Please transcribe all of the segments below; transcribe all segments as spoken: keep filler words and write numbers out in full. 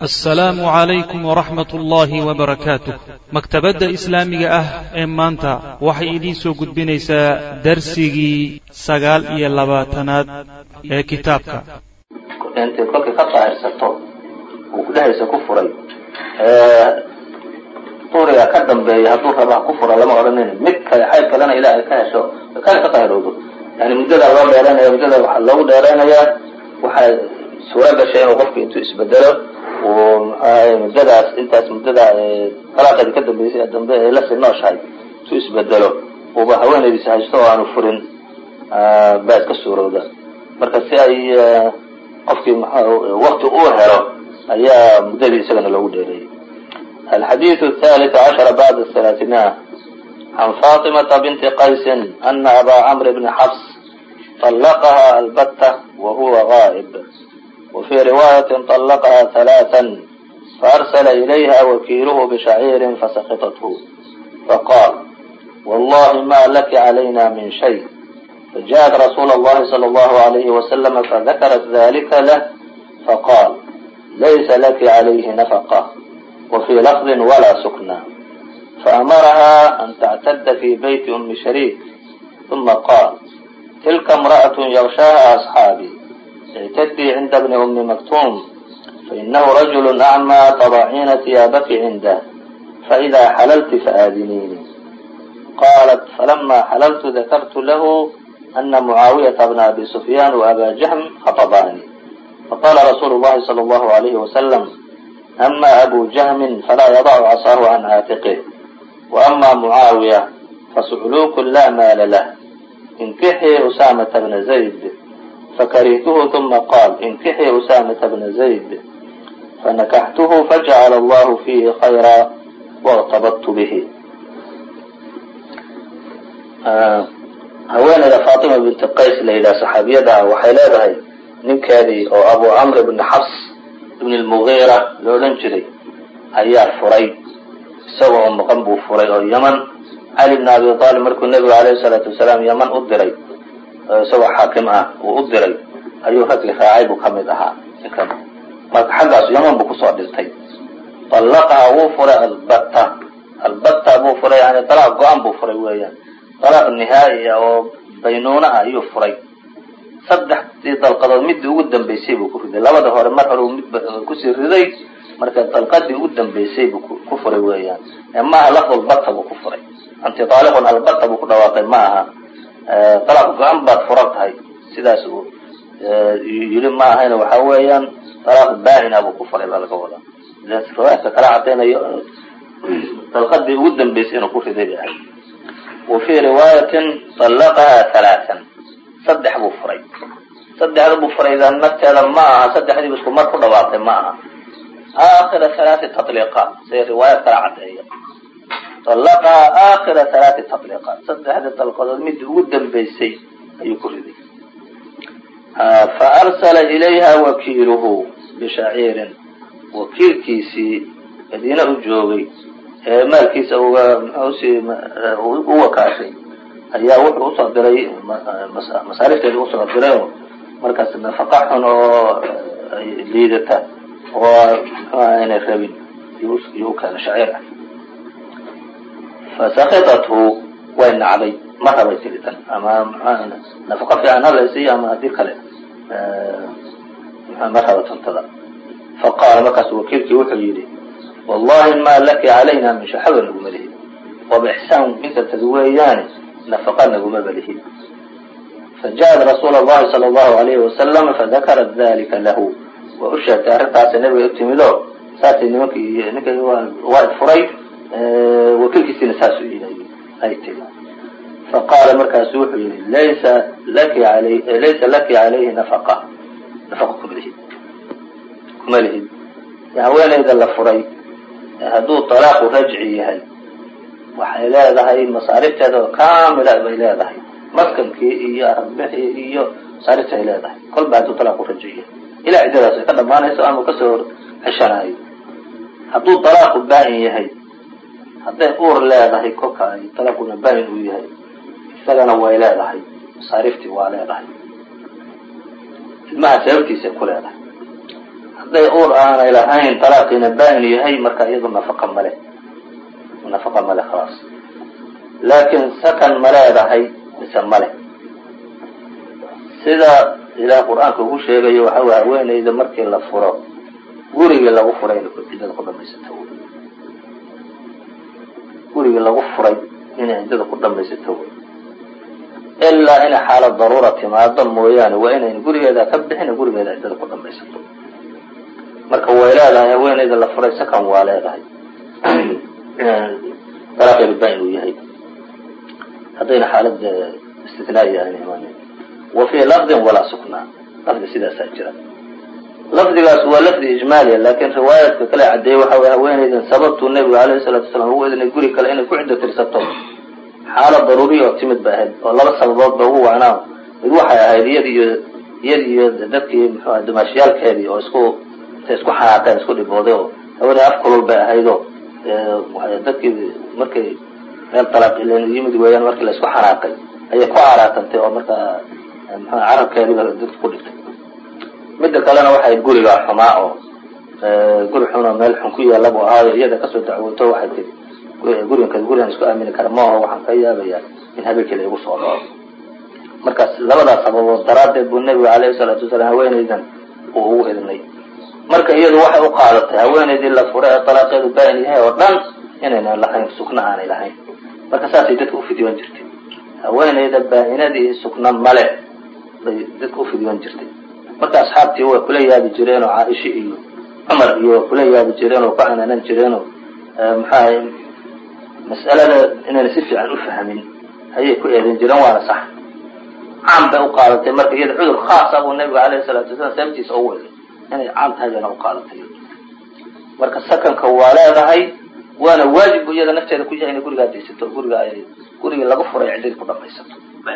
السلام عليكم ورحمة الله وبركاته. مكتبة إسلامية أه إمانتا وحي إدين سو قد بنيسا درسيجي سقال إيا اللباتنات إيه كتابك أنت كوكي قطع إرسطو وكده إرسا كفري طوري أكدم بي هدوك الله كفر لما أرنين مكة يحيك لنا إلى الكهشو كان قطع إرودو يعني مجدد الله ديرانا يا مجدد الله ديرانا يا وحي سورة بشيء وقفك انتو اسبدله ومدداس intaas mudada qalaaqada ka dambeysay dambe la sinoo shahay soo isbedelo oo ba haweenaydiisa haysto oo aanu furin baas ka suurowda marka si ay qofkii waqti uu helo ayaa mudadiisa isagana loogu dheereeyay الحديث الثالث عشر بعد الثلاثمائة عن فاطمة بنت قيس أن أبا عمرو بن حفص طلقها البتة وهو غائب وفي رواية طلقها ثلاثا فأرسل إليها وكيله بشعير فسقطته فقال والله ما لك علينا من شيء فجاءت رسول الله صلى الله عليه وسلم فذكرت ذلك له فقال ليس لك عليه نفقة وفي لفظ ولا سكنى فأمرها أن تعتد في بيت أم شريك ثم قال تلك امرأة يغشاها أصحابي اعتدي عند ابن أم مكتوم فإنه رجل أعمى تضعين ثيابك عنده فإذا حللت فآذنيني قالت فلما حللت ذكرت له أن معاوية بن أبي سفيان وأبا جهم خطباني فقال رسول الله صلى الله عليه وسلم أما أبو جهم فلا يضع عصاه عن عاتقه وأما معاوية فسعلوك لا مال له انكحي أسامة بن زيد فكرهته ثم قال انكحي أسامة بن زيد فنكحته فجعل الله فيه خيرا وارتبطت به آه هوانا فاطمة بنت قيس ليلى صحابيتها وحيلاتها نكادي أو أبو عمرو بن حفص بن المغيرة لولنجري أيار فري سوى أم قنبو فري أو يمن علي بن أبي طالب مركو النبي عليه الصلاة والسلام يمن أدري سوى حاكم اه وأدري أيها رجل خاعب وكمدها marka xagaas yaman buu ku soo dhintay طلقها wuu furay البتة البتة buu furay yani طلاق go'an buu furay weeyaan طلاق nihaa'i oo baynuuna ah ayuu furay saddexdii dalqadood mid ugu dambeysay buu ku riday labada hore mar hore mid ku sii riday marka dalqadii ugu dambeysay buu ku furay weeyaan ama lafdul batta buu ku furay anti طالق البتة buu ku dhawaaqay ma aha طلاق go'an baad furantahay sidaas uu yiri ma ahayna waxa weeyaan طلاق باهن أبو كفر إلى القولة إذا رواية كلا عطينا طلقت بودا بيسين كفر ذي وفي رواية طلقها ثلاثا صدح أبو فريد صدح أبو فريد إذا نمت هذا معها صدح هذه بسكو مركو دواطي معها آخر ثلاث تطليقات زي رواية كلا عطينا طلقها آخر ثلاث تطليقات صدح هذه الطلقات مد ودا بيسين أي كفر ذي فأرسل إليها وكيله بشعير وكيل كيسي مدينة الجوغي مال كيس هو كاشي أيها وحر أسر دري مسارفة الأسر دري مركز النفقاحن ليدته وأنا خبين يوكا شعيره فسخطته وإن علي مرة بيسيرة أما نفقة في عنها ليسي أما هذه خلق مرة تنتظر فقال مكس وكيلك وحيدي والله ما لك علينا من شحوة نقوم به وبإحسان منك تزويان نفقا نقوم به فجاء رسول الله صلى الله عليه وسلم فذكرت ذلك له وأشهد تعرفت سنبي اتمدو ساتي نكي وائد فريد وكيلك سنساسو إليه أي تلا فقال مركز وحي ليس لك عليه ليس لك عليه نفقة نفقة كمله كمله يا وين إذا لفري هدو طلاق رجعي هاي وحيلا هاي مصاريف هذا كاملة بيلا هاي مسكن كي يا ربحي يو صارت إلى هاي كل بعد طلاق رجعي إلى عدة كذا ما نسأل مكسر عشان هاي هدو طلاق باهي هاي هذا أور لا هاي كوكا طلاق باهي وياي isagana way leedahay masaariftii waa leedahay ilmaha sababtiisa ku leedahay hadday uur aanay lahayn talaaqiina baa-in yahay marka iyadu nafaqa male nafaqa male khalaas. laakiin sakan ma leedahay mise male? sida ilaah qur-aanka ugu sheegayo waxa way haweenayda markii la furo gurigii lagu furay inay ciddada ku dhamaysato gurigii lagu furay inay ciddada ku dhamaysato ilaa inay xaalad daruura timaado mooyaane waa inayn gurigeeda ka bixin gurigeeda ciddada ku dhamaysato. marka way leedahay haweenayda la furay sakan waa leedahay talaaqeedu baa inuu yahay haddayna xaalad istitnaa'iya ayna imaanin. wa fii lafdin walaa suknaa lafdi sidaasaa jira. lafdigaas waa lafdi ijmaaliya laakiin riwaayaadka kale caddeeyey waxa way haweenaydan sababtuu nebigu alayhi salaatu wasalaam ugu idinay guri kale inay ku ciddo tirsato xaalad daruuriya oo timid ba ahayd oo laba sababood ba ugu wacnaa. mid waxay ahayd iyad iyo iyad iyo dadkii muxuu aha dumaashiyaalkeedii oo isku intay isku xanaaqeen isku dhibooday oo haweenay af kulul bay ahaydoo dadkii markay meel talaaq ilen yimid weeyaan markii la isku xanaaqay ayay ku caraatantay oo markaa muxuu carabkeediba dadka ku dhigtay. midda kalena waxay guriga xumaa oo guri xun oo meel xun ku yaalla buu ahaayo iyada kasoo dacwooto waxay tiri gurigan gurigan isku aamini kara maaho waxaan ka yaabayaa in habeenkii la igu soo dhaco. markaas labadaas sababood daraaddeed buu nebigu alayhi salaatu wasalaam haweenaydan uu ugu idnay. marka iyadu waxay u qaadatay haweenaydii la furay ee talaaqeedu baa-in yahay oo dhan inaynan lahayn sukna aanay lahayn. marka saasay dadka ufidiwan jirtay. haweenayda baa-inadii sukna male bay dadka ufidiwan jirtay. marka asxaabtii way kula yaabi jireen oo caaisha iyo cumar iyo kula yaabi jireen oo ka cananan jireen oo maxaa mas'alada inayna si fiican u fahmin ayay ku eedan jireen waana sax. caam bay u qaadatay marka iyada cudur khaas ah buu nabiga alayhi salaatu wasalaam sababtiisa ugu weday inay caam tahay bayna u qaadatay. marka sakanka waa leedahay waana waajib bu iyada nafteeda ku yahay inay gurigaa daysato guriga ay gurigii lagu furay ciddadii ku dhamaysato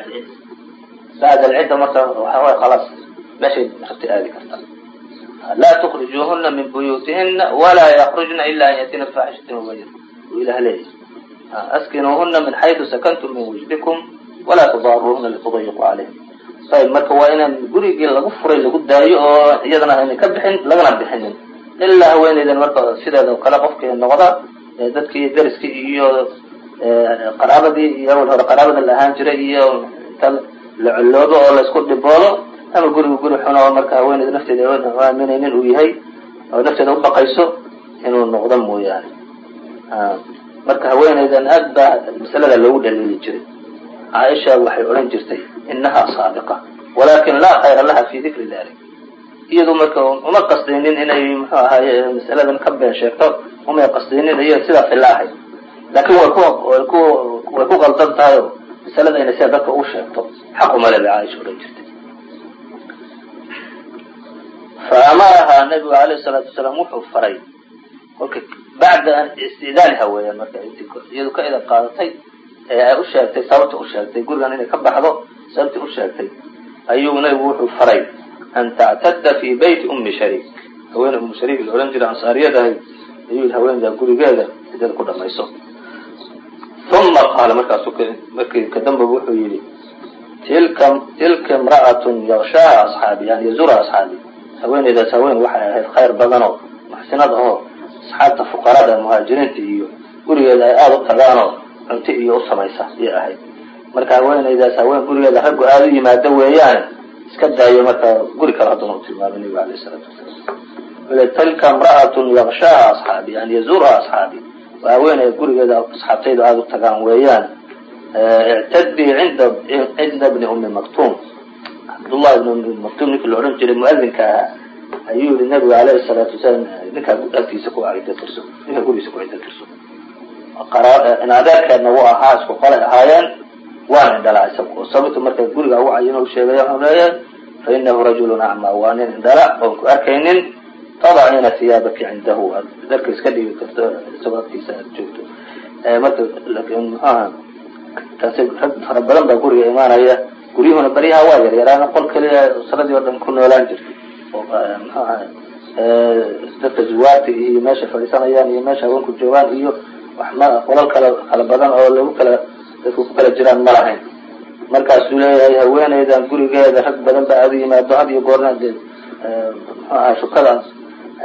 bacda alcidda marka waxa way khalaas meeshay rabtay aadi kartaa. laa tukrijuuhuna min buyuutihina walaa yakrujna ila an yatina bifaaxishatin mubayina u ilah leeyahy askinuuhuna min xaydu sakantum min wujdikum walaa tudaaruuhuna litudayiqu calayhim. ayb marka waa inaan gurigii lagu furay lagu daayo oo iyadana ayna ka bixin lagana bixinin ilaa haweenaydan marka sideeda oo kale qofkii noqda dadkii dariskii iyo qaraabadii iyo awal hore qaraabada la ahaan jiray iyo inta la coloobo oo laisku dhiboodo ama guriga guri xun oo marka haweenayda nafteeda aaminaynin uu yahay oo nafteeda u baqayso inuu noqdo mooyaane. marka haweenaydan aad baa masalada loogu dhaliili jiray. caaisha waxay odhan jirtay inaha saadiqa walakin laa khayra laha fi dikri dalik. iyadu marka uma qasdaynin inay muxuu ahaaye masaladan ka been sheegto umay qasdaynin iyo sidaas ila ahayd laakiin way ku way ku way ku qaldan tahay masalada inay sida dadka u sheegto xaq uma leh caaisha odhan jirtay. فأمرها النبي عليه الصلاة والسلام وحو فري بعد أن استئذانها ويا marka iyadu ka ida qaadatay ee u sheegtay sababta u sheegtay gurigan inay ka baxdo sababta u sheegtay ayuu nabigu wuxuu faray an ta'tadda fi bayt ummi sharik haweeney ummi sharik oo oran jiray ansaariyadahay ayuu haweeneyda gurigeeda sidoo ku dhamayso. thumma qala markaasuu markii ka dambe wuxuu yiri tilka tilka imra'atun yaghshaha ashabi yani yazura ashabi haweeneydaas haween waxay ahayd khayr badan oo maxsanad oo asxaabta fuqarada muhaajiriinta iyo gurigeeda ay aad u tagaanoo cunto iyo u samaysa ayay ahayd. marka haweeneydaas haween gurigeeda raggu aad u yimaado weeyaan iska daayo marka guri kale haddana u tilmaamay nabiga alayhi salaatu wasalaam. tilka imra'atun yaghshaha asxaabi yani yazura asxaabi waa haweeney gurigeeda asxaabtayda aad u tagaan weeyaan. i'tadbi cinda cinda ibni ummi maktuum cabdullah ibn ummi maktuum ninkii la odhan jiray muadinka ahaa ayuu yidhi nabiga alayhi salaatu wasalaam ninkaa agtiisa ku cidda tirso ninka gurigiisa ku cidda tirso. in adeerkeedna wuu ahaa isku qolay ahaayeen waana indhalaa isagu oo sababta marka guriga ugu cayin u sheegaya wuxuu leeyahay fa inahu rajulun acmaa waa nin indhala oon ku arkaynin tadaciina hiyaabaki cindahu aad darka iska dhigi karto isagoo agtiisa aad joogto. marka laakiin muxuaha taasi rag fara badan baa guriga imaanaya guryuhuna baryaha waa yar yaraana qol keliya usradii oo dhan ku noolaan jirtay oo muxuaha dadka zuwaarta iyo meesha fadhiisanayaan iyo meesha haweenku joogaan iyo wax ma qolal kala kala badan oo lagu kala dadku ku kala jiraan ma lahayn. markaasuu leeyahay haweeneydan gurigeeda rag badan baa aad u yimaado had iyo goorna dee muxuu ahaa shukadaas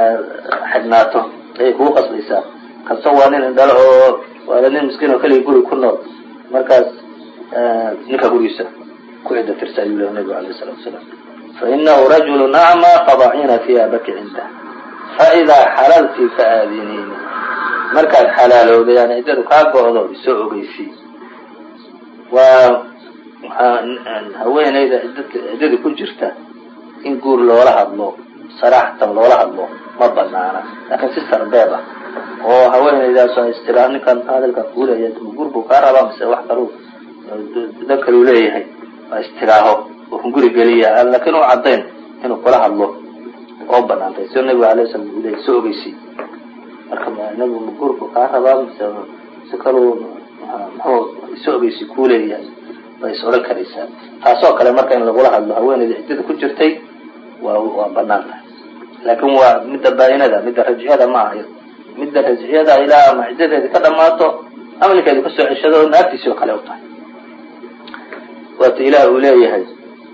xidhnaato ayay kugu qasbaysaa. kasto waa nin indhalo oo waa nin miskiin oo keliya guri ku nool, markaas ninka gurigiisa ku cidda tirsa ayuu leeyahay nabigu alayhi salatu wasalaam. fainahu rajulu acma fadaciina thiyaabaki cindah faidaa xalalti faadiniini, markaad xalaalowda yani ciddadu kaa go-do isoo ogeysii. waa haweenayda ciddada ku jirta in guur loola hadlo saraaxatan loola hadlo ma banaana, laakiin si sarbeeb ah oo haweenaydaas istira ninkan hadalka kuulaya guur buu kaa rabaa mise wax kalu dan kalu leeyahay waa istiraaho oo guri geliya, laakiin u cadayn inuu kula hadlo oo banaantay sida nabiga alayhi salaam uu leeyahay soo ogeysii. marka nabigu guur buu kaa rabaa mise si kalu muxuu soo ogeysii kuu leeyahay bay is odhan karaysaa. taasoo kale marka in lagula hadlo haweenayda ciddada ku jirtay waa waa banaan tahay, laakiin waa midda baa-inada midda rajciyada ma aha. midda rajciyada ilaa ama ciddadeedi ka dhamaato ama ninkeedi kasoo ceshado naagtiisii oo kale u tahay. waata ilaah uu leeyahay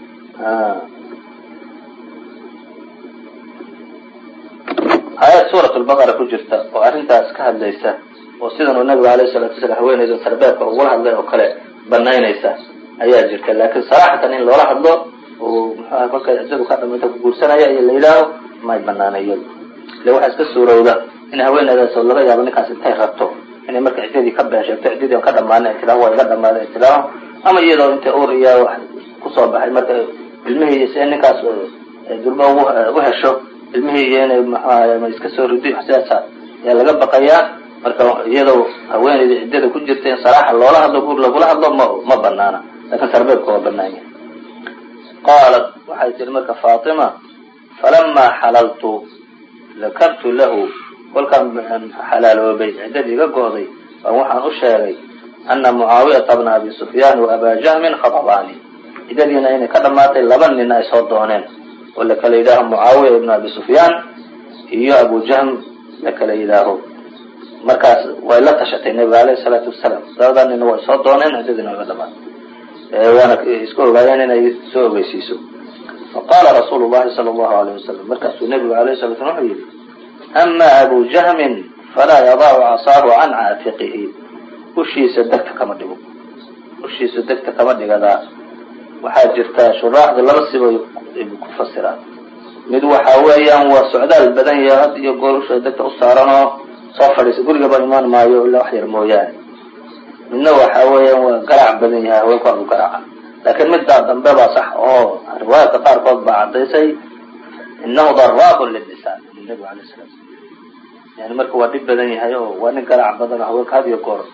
aayad suurat lbaqara ku jirta oo arrintaas ka hadlaysa oo sidan uu nabiga alayhi salatu wasalaam haweenayda sarbeebka ugula hadlay oo kale banaynaysa ayaa jirta. laakiin saraxatan in loola hadlo oo muxuaha kolka ciddadu ka dhamaynta ku guursanaya iyo la yidhaaho may banaana iyadu. ile waxaa iska suurowda in haweenaydaas oo laga yaabo ninkaas intay rabto inay marka ciddadii ka been sheegto ciddadii ka dhamaana itilaaho waa iga dhamaada itilaaho, ama iyadoo intay ur iyo wax kusoo baxay marka ilmihii si ninkaas dulmo u hesho ilmihii iyo inay muxuaha ma iska soo rido sidaasa ayaa laga baqayaa. marka iyadoo haweenayda ciddada ku jirta in saraaxa loola hadlo guur lagula hadlo ma ma banaana, laakiin sarbeebka waa banaanya. qaalat waxay tihi marka faatima falamaa xalaltu dakartu lahu, kolkaan xalaaloobay ciddadii iga go'day baan waxaan u sheegay ana mucaawiyata bna abi sufyaan wa abaa jahmin khatabaani, ciddadiina inay ka dhamaatay laba nin ay soo dooneen oo la kala yidhaaho mucaawiya ibna abi sufyaan iyo abu jahm la kala yidhaaho. markaas way la tashatay nabiga alayhi salaatu wasalaam, labadaa nina way soo dooneen ciddadiina iga dhamaatay waana isku ogaayeen inay soo ogeysiiso. faqaala rasuulu llahi sala allahu alayh wasalam, markaasuu nabigu alayhi salatu wasalam wuxuu yidhi ama abu jahmin falaa yadacu casaahu can caatiqihi, ushiisa degta kama dhigo ushiisa degta kama dhigadaa. waxaa jirta shuraaxda laba siba ku fasiraa. mid waxaa weeyaan waa socdaal badan yahay had iyo goor usha degta u saaranoo soo fadhiisa gurigaba imaan maayo ilaa wax yar mooyaane. midna waxaa weeyaan waa garaac badan yahay haweenku adu garaaca, laakiin middaa dambe baa sax oo riwaayadka qaarkood baa caddaysay inahu daraabun lilisaan nabigu alayh salatu slam, yani marka waa dhib badan yahay oo waa nin garaac badan haweenka had iyo goor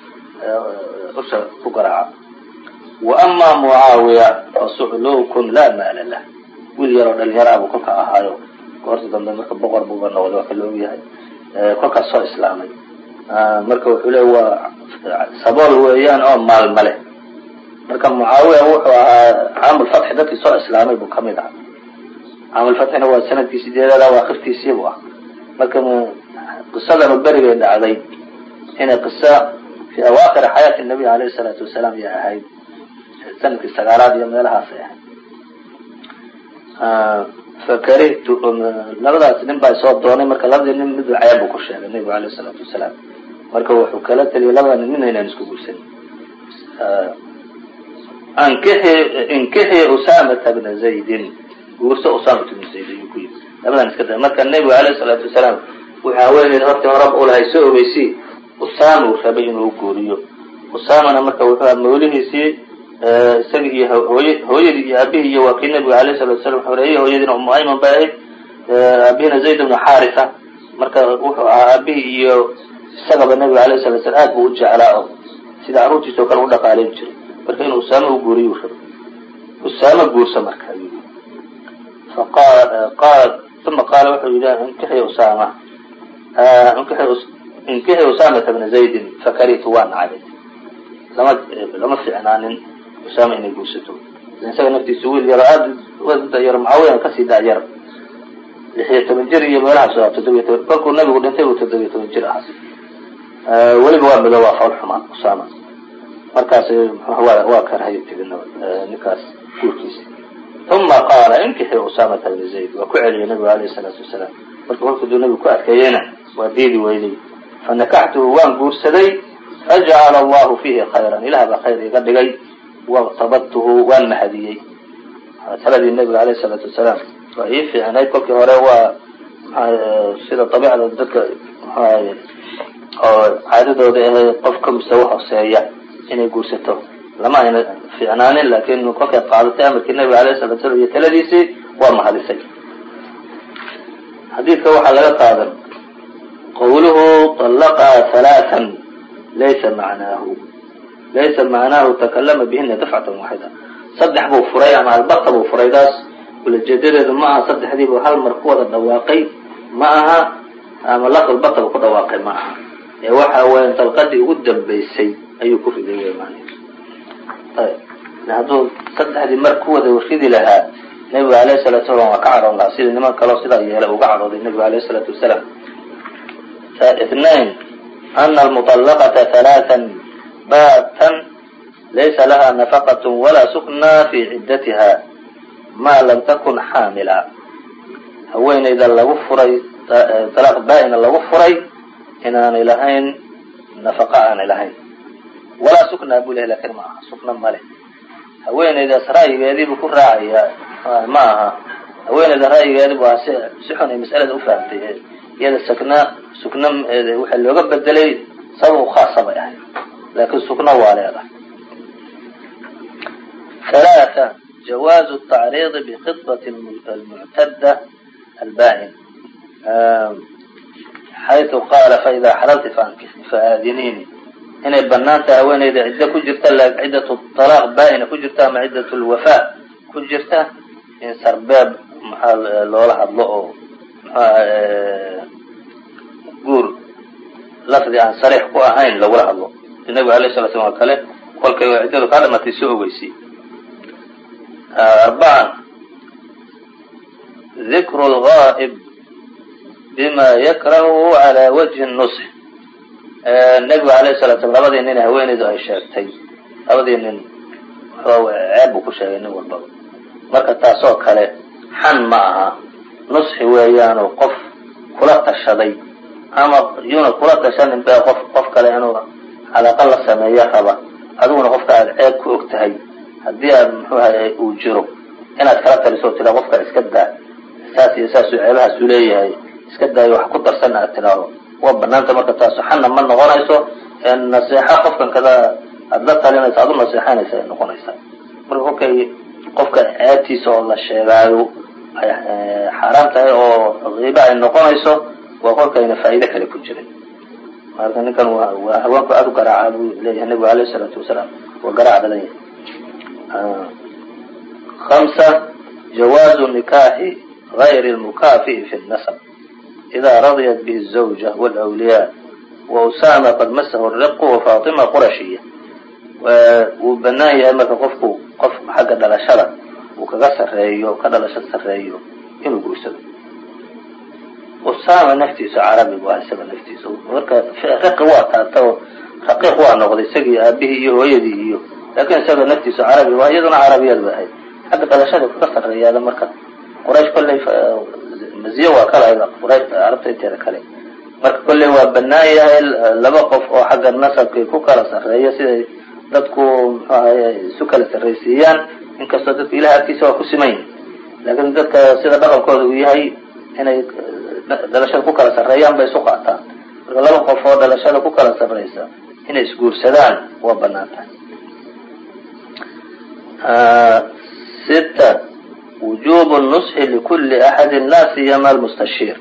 usha ku garaaca. wa amaa mucaawiya fasucluukun laa maala lah, wiil yaroo dhalinyaro abuu kolka ahaayo goorta dambe marka boqor buuba noqday waa ka la ogyahay kolkaas soo islaamay. marka wuxuu leey waa sabool weeyaan oo maal male. marka mucaawiya wuxuu ahaa caamulfatxi dadkii soo islaamay buu kamid ahaa. caamulfatxina waa sanadkii sideedaada waa akhirtiisii buu ah. marka qisadanu berigay dhacday inay qisa fi awaakir xayaati nabiy alayhi salaatu wasalaam ya ahayd sanadkii sagaalaad iyo meelahaasay ahayd. fakarihtu labadaas nin baa soo doonay, marka labadii nin mid ceeb buu ku sheegay nabigu alayhi salaatu wasalaam. marka wuxuu kala taliyay labada nin midna inaan isku guursan. ankixi inkixi usaamata bna zaydin, guurso usaamata bna zayd ayuu ku yidhi. labadan iska da marka nabigu alayhi salaatu wasalaam wuxuu haweeneyd hortii horaba u lahay soo ogeysii usaama uu rabay inuu guuriyo. usaamana marka wuxuu aha mawlihiisii isaga iyo hooy hooyadii iyo aabihii iyo waa kii nabiga alayhi salatu wasalam xoreeyey. hooyadiina umu ayman bay ahayd, aabihina zayd ibnu xaarisa. marka wuxuu ahaa aabihii iyo isagaba nabiga alayhi salatu wasalam aad buu u jeclaa oo sida carruurtiisa oo kale u dhaqaaleyn jiray. marka inuu usaama u guuriyo u rabay. usaama guursa marka ayuu faqaal qaal uma qaala wuxuu yidhi inkixi usaama inkixi usaamata bna zaydin fakaritu waa nacay. lama lama fiicnaanin usaama inay guursato, isaga naftiisa wiil yaro aad wada yaro mucaawiya kasii daa yar lix iyo toban jir iyo meelahaas oo toddobiyo toban kolkuu nabigu dhintay uu toddobiyo toban jir ahaa. weliba waa mido waa fool xumaan usaama. markaas waa waa karhayo tigina ninkaas guurkiisa. uma qaala inkixi usaamata bna zayd, waa ku celiyay nabigu alayhi salaatu wasalaam marka kolkaduu nabigu ku adkeeyeyna waa diidi weyday fanakaxtuhu waan guursaday fajacala allahu fiihi khayran ilaah baa khayr iga dhigay waqtabadtuhu waan mahadiyey taladii nabiga alayh salaatu wasalaam waa ii fiicnayd kolkii hore waa sida dabiicda dadka mxuahay oo caadadooda ahay qofka mustawa hooseeya inay guursato lama ayna fiicnaanin laakin kolkay qaadatay amarkii nabiga alayh salatu salam iyo taladiisii waa mahadisay. xadiidka waxaa laga qaadan qawluhu طalaqaa halaaan laysa macnaahu laysa macnaahu takalama bihina dafcatan waaxida saddex buu furay ama albata buu furay daas ulajeedadeedu ma aha saddexdiibu hal mar ku wada dhawaaqay ma aha ama lafl bata buu ku dhawaaqay ma aha ee waxa weya dalqadii ugu dambaysay ayuu ku riday man ayb hadduu saddexdii mar ku wada ridi lahaa nabiga alayh salatu salam waa ka caroon lahaa sida niman kaleo sidaa yeelay uga carooday nabiga alayh salaatu wasalaam. اثنين أن المطلقة ثلاثا باتا ليس لها نفقة ولا سكنى في عدتها ما لم تكن حاملا haweenayda lagu furay طلاق baa-ina lagu furay inaanay lahayn نaفقة aanay lahayn walaa sukna buu leh lakin ma aha sukna male haweenaydaas ra'yigeediibuu ku raacaya ma aha haweenayda ra'yigeedibu waa si si xun ay mas'alada ufahamtay iyada sakna sukna waxa looga bedelay sabab khaasa bay ahayd laakin sukna waa leedahay. ثلاثة جواز التعريض بخطبة المعتدة البائن حيث قال فإذا حللت فآذنيني inay banaanta haweeneyda ciddo ku jirta ciddatu طalaaq baa-ina ku jirta ama ciddatu lwafaa ku jirta in sarbeeb maxaa loola hadlo oo maxaa guur lafdi aan sariix ku ahayn lagula hadlo nabiga alayh salatu slam oo kale kolkay ciddadu kaa dhamatay soo ogeysi. arbacan dikru lgaa'ib bima yakrahu calى wajhi nusx nabiga alayh salatu slam labadii nin haweeneydu ay sheegtay labadii nin ceeb buu ku sheegay nin walbaba marka taasoo kale xan ma aha nusxi weeyaanoo qof kula tashaday ama yuuna kula tashanin be qof qof kale inuu calaaqa la sameeyo raba adiguna qofka aad ceeb ku og tahay haddii aad muxuu ahay uu jiro inaad kala taliso tira qofka iska daa saas iyo saasuu ceebahaasu leeyahay iska daayo wax ku darsan aad tiraado waa banaanta marka taaso xanna ma noqonayso naseexa qofkan kada aad la talinaysa aad u naseexanaysa ay noqonaysaa marka kolkay qofka ceebtiisa oo la sheegaayo ay xaaraam tahay oo qiiba ay noqonayso waa kolkayna faa'iide kale ku jirin marka ninkan waa haweenku aad u garaaca buu leeyahay nabigu alayh salaatu wasalaam waa garaac badan yahay. خمسة جواز نكاح غير المكافئ في النسب إذا رضيت به الزوجة والأولياء وأسامة قد مسه الرق وفاطمة قرشية وبنايا أما قفكو قف حق دلشرة وكغسر رأيه وكدلشر رأيه إنه قوسد أسامة نفتيس عربي وأسامة نفتيس رق واتا رقيق وانا قضي سقي أبيه إيه ويدي إيه لكن سقي نفتيس عربي وأيضا عربي يدبهي حق دلشرة وكغسر رأيه هذا مركز قريش كله maziyo waa kala quraysh arabta inteeda kale marka kulli waa banaaya laba qof oo xagga nasabka ku kala sareeyo sida dadku isu kala sareysiiyaan inkastoo dadka ilaahay agtiisa waa ku simayn laakiin dadka sida dhaqankooda uu yahay inay dhalashada ku kala sareeyaan bay isu qaataan marka laba qof oo dhalashada ku kala sareysa inay isguursadaan waa banaanta. ستة وجوب النصح لكل أحد لا سيما المستشير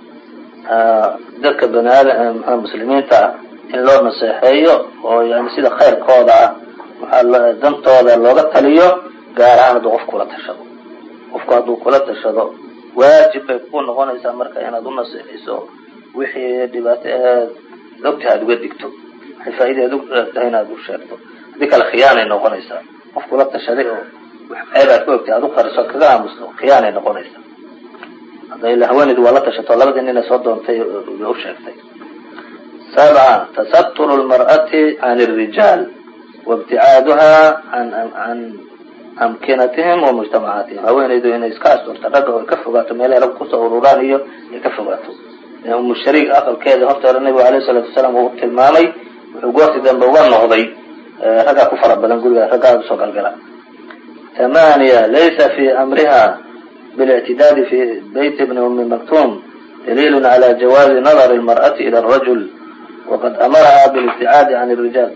dadka banaadam muslimiinta in loo naseexeeyo oo yani sida khayrkooda waxaa dantooda looga taliyo gaar ahaan hadduu qof kula tashado qofku hadduu kula tashado waajib bay ku noqonaysaa marka inaad u naseexayso wixii dhibaato aheed ogta aad uga digto waxay faa'iideed tahay inaad u sheegto haddii kale khiyaanay noqonaysaa qof kula tashaday oo ceebaad ku ogtay aad u qariso kaga aamusto khiyaanay noqonaysaa hadda haweeneydu waa la tashato labadii nin ay soo doontay u sheegtay. سبعة تستر المرأة عن الرجال وابتعادها عن عن amkinatihim wa mujtamacaatihim haweenaydu inay iska asturto ragga oo ka fogaato meelaha rag kusoo ururaan iyo ay ka fogaato umu shariik aqalkeeda horta hore nabigu alayhi salaatu wasalaam uu tilmaamay wuxuu goortii dambe uga noqday raggaa ku fara badan guriga raggaa usoo galgala ثمانية ليس في أمرها بالاعتداد في بيت ابن أم مكتوم دليل على جواز نظر المرأة إلى الرجل وقد أمرها بالابتعاد عن الرجال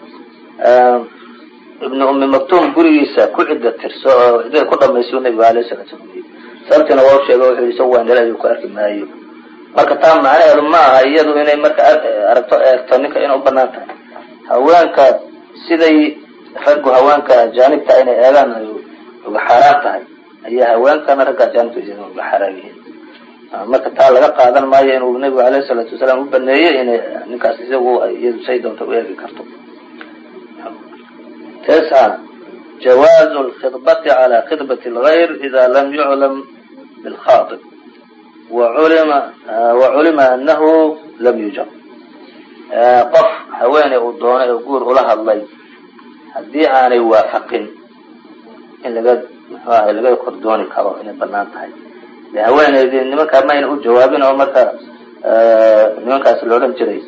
ابن أم مكتوم gurigiisa ku cidda tirso cidda ku dhamayso nabiga alayhi salaatu wasalaam sababtana waa sheegay wuxuu isoo waangalay ku arki maayo marka taa macnaheedu ma aha iyadu inay marka aragto eegto ninka inuu banaan tahay haweenka siday raggu haweenka jaanibta inay eegaan uga xaaraan tahay ayaa haweenkana ragga jaanibta inay uga xaaraan yihiin marka taa laga qaadan maayo inuu nabigu alayhi salaatu wasalaam u baneeyay inay ninkaas isagu iyadu say doonto u eegi karto تسعة جواز الخطبة على خطبة الغير إذا لم يعلم بالخاطب وعلم وعلم أنه لم يجب قف هواني ودونه يقول لها الله هدي أنا يوافقين إن لقد لقد قردوني كرو إن بنات هاي لهواني ذي نمك ما ينقول جوابين أو مكا نمك أسلوهم جري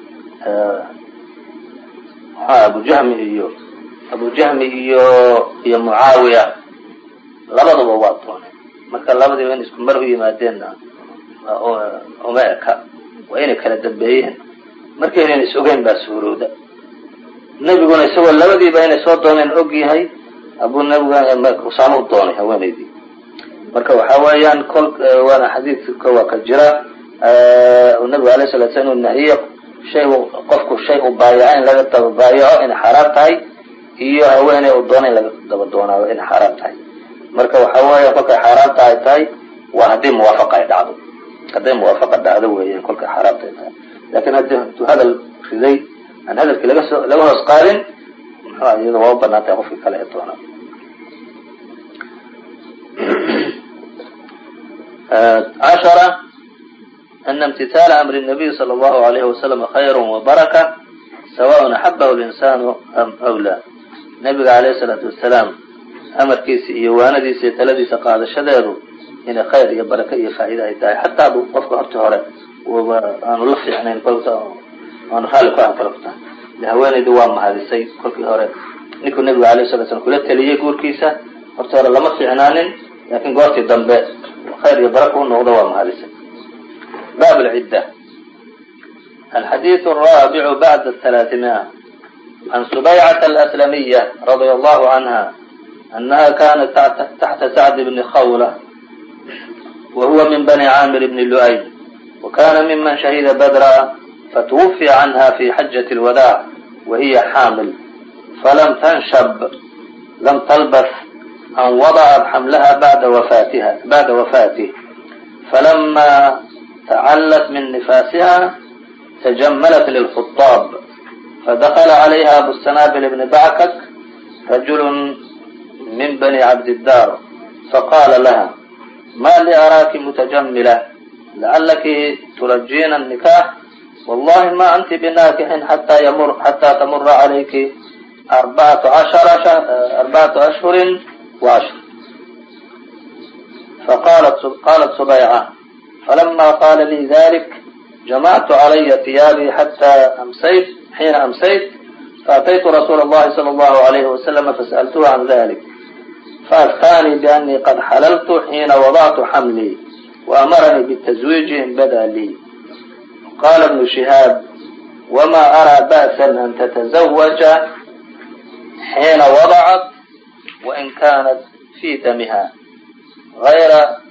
أبو جهم إيوه abu jahmi iyo iyo mucaawiya labadaba waa doonay marka labadiiba in isku mar u yimaadeenna uma eka waa inay kala dambeeyeen markay inay is ogeyn baa suurowda nebiguna isagoo labadiiba inay soo dooneen og yahay abu nabiga usaama u doonay haweenaydii marka waxa weeyaan kol waana xadiidka waa ka jira nabigu alayhi salatu wasallam nahiyo shay qofku shay u baayaca in laga daba baayaco inay xaraam tahay iyo haweeney u doona in laga daba doonaayo inay xaaraan tahay marka waxa weeya kolkay xaaraan tahay tahay waa haddii muwaafaqa ay dhacdo hadday muwaafaqa dhacdo weeyaan kolkay xaaraan tahay tahay laakiin haddii intuu hadal riday aan hadalkii laga soo laga hoos qaadin muxuu iyada waa u banaan tahay qofkii kale ee doona عشرة أن امتثال أمر النبي صلى الله عليه وسلم خير وبركة سواء أحبه الإنسان أم أو لا nabiga alayhi salaatu wasalaam amarkiisa iyo waanadiisa iyo taladiisa qaadashadeedu inay khayr iyo baraka iyo faa'iido ay tahay xataa adu qofka horta hore aanu la fiicnayn kolka aanu raali ku ahan kalafta haweenaydu waa mahadisay kolkii hore ninkuu nabiga alayhi salatu wasalam kula taliyey guurkiisa horta hore lama fiicnaanin laakiin goortii dambe khayr iyo baraka u noqdo waa mahadisay baab alcidda alxadiiث الرابع بعد الثلاثمائة عن سبيعة الأسلمية رضي الله عنها أنها كانت تحت سعد بن خولة وهو من بني عامر بن لؤي وكان ممن شهد بدرا فتوفي عنها في حجة الوداع وهي حامل فلم تنشب لم تلبث أن وضعت حملها بعد وفاتها بعد وفاته فلما تعلت من نفاسها تجملت للخطاب فدخل عليها أبو السنابل بن بعكك رجل من بني عبد الدار فقال لها ما لي أراك متجملة لعلك ترجين النكاح والله ما أنت بناكح حتى يمر حتى تمر عليك أربعة عشر أربعة أشهر وعشر فقالت قالت سبيعة فلما قال لي ذلك جمعت علي ثيابي حتى أمسيت حين أمسيت فأتيت رسول الله صلى الله عليه وسلم فسألته عن ذلك فأفتاني بأني قد حللت حين وضعت حملي وأمرني بالتزويج إن بدا لي. قال ابن شهاب وما أرى بأسا أن تتزوج حين وضعت وإن كانت في دمها غير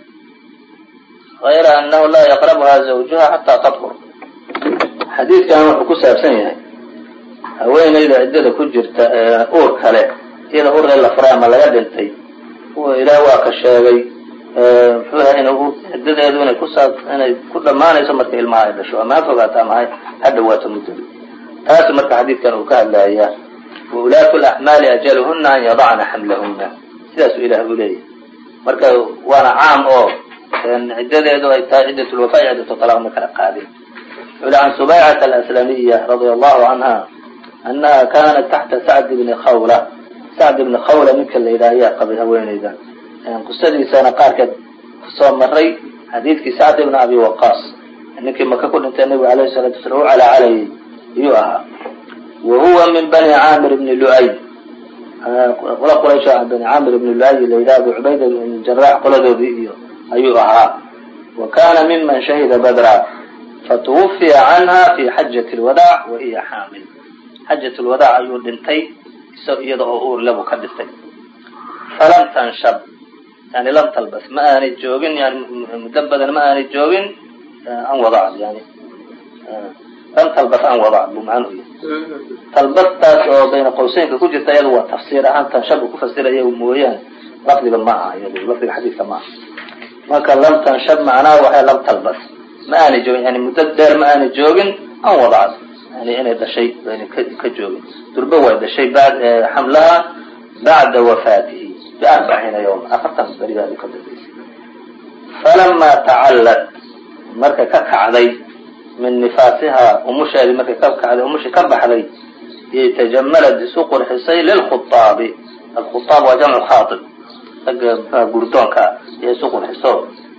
غير أنه لا يقربها زوجها حتى تطهر. حديث كان وحكو سابسني haweenayda ciddada ku jirta uur kale iyada uur la faraama laga dhintay oo ilaahay waa ka sheegay muxuu yahay inuu ciddadeedu inay ku saab inay ku dhamaanayso marka ilmaha ay dhasho ama fogaata ama hadda waa muddo taas marka xadiidkan uu ka hadlayaa وولاة الأحمال أجلهن أن يضعن حملهن sidaas ilaahay u leeyahay marka waana caam oo ciddadeedu ay tahay ciddatul wafaa ciddatu talaaq ma kala qaadin. عن سبيعة الأسلمية رضي الله عنها أنها كانت تحت سعد بن خولة sacd ibn khawla ninka la yidhaha ayaa qabay haweenaydan qisadiisana qaarkeed kusoo maray xadiidkii sacd ibn abi waqaas ninkii maka ku dhintay nabiga alayhi salatu wasalam u calaacalayay iyuu ahaa wa huwa min bani caamir ibni lu'ay qola quraysha bani caamir ibni lu'ay la yidhaha abu cubayda ibn jaraax qoladoodii iyo ayuu ahaa wa kana miman shahida badra fatuwufiya canha fi xajati lwadaac wa hiya xaamil xajat lwadaac ayuu dhintay iyada oo uur lebu ka dhintay falam tanshab yani lam talbas ma aanay joogin yani muddo badan ma aanay joogin an wadacd yani lam talbas an wadacd buu macnuhu yahay talbastaas oo bayna qowseynka ku jirta iyadu waa tafsiir ahaan tanshab ku fasiraya mooyaane lafdiga ma aha iyadu lafdiga xadiidka ma aha marka lam tanshab macnaha waxay lam talbas ma aanay joogin yani muddo dheer ma aanay joogin an wadacd yani inay dhashay bayna ka joogin durba way dhashay bad xamlaha bacda wafaatihi biarbaciina yawma afartan beribaadi ka dambaysay falamaa tacallad markay ka kacday min nifaasiha umusheedii markay ka kacday umushii ka baxday iyo tajamalad isu qurxisay lilkhutaabi alkhutaab waa jamcu khaaib ragga gurdoonka iyo isu qurxiso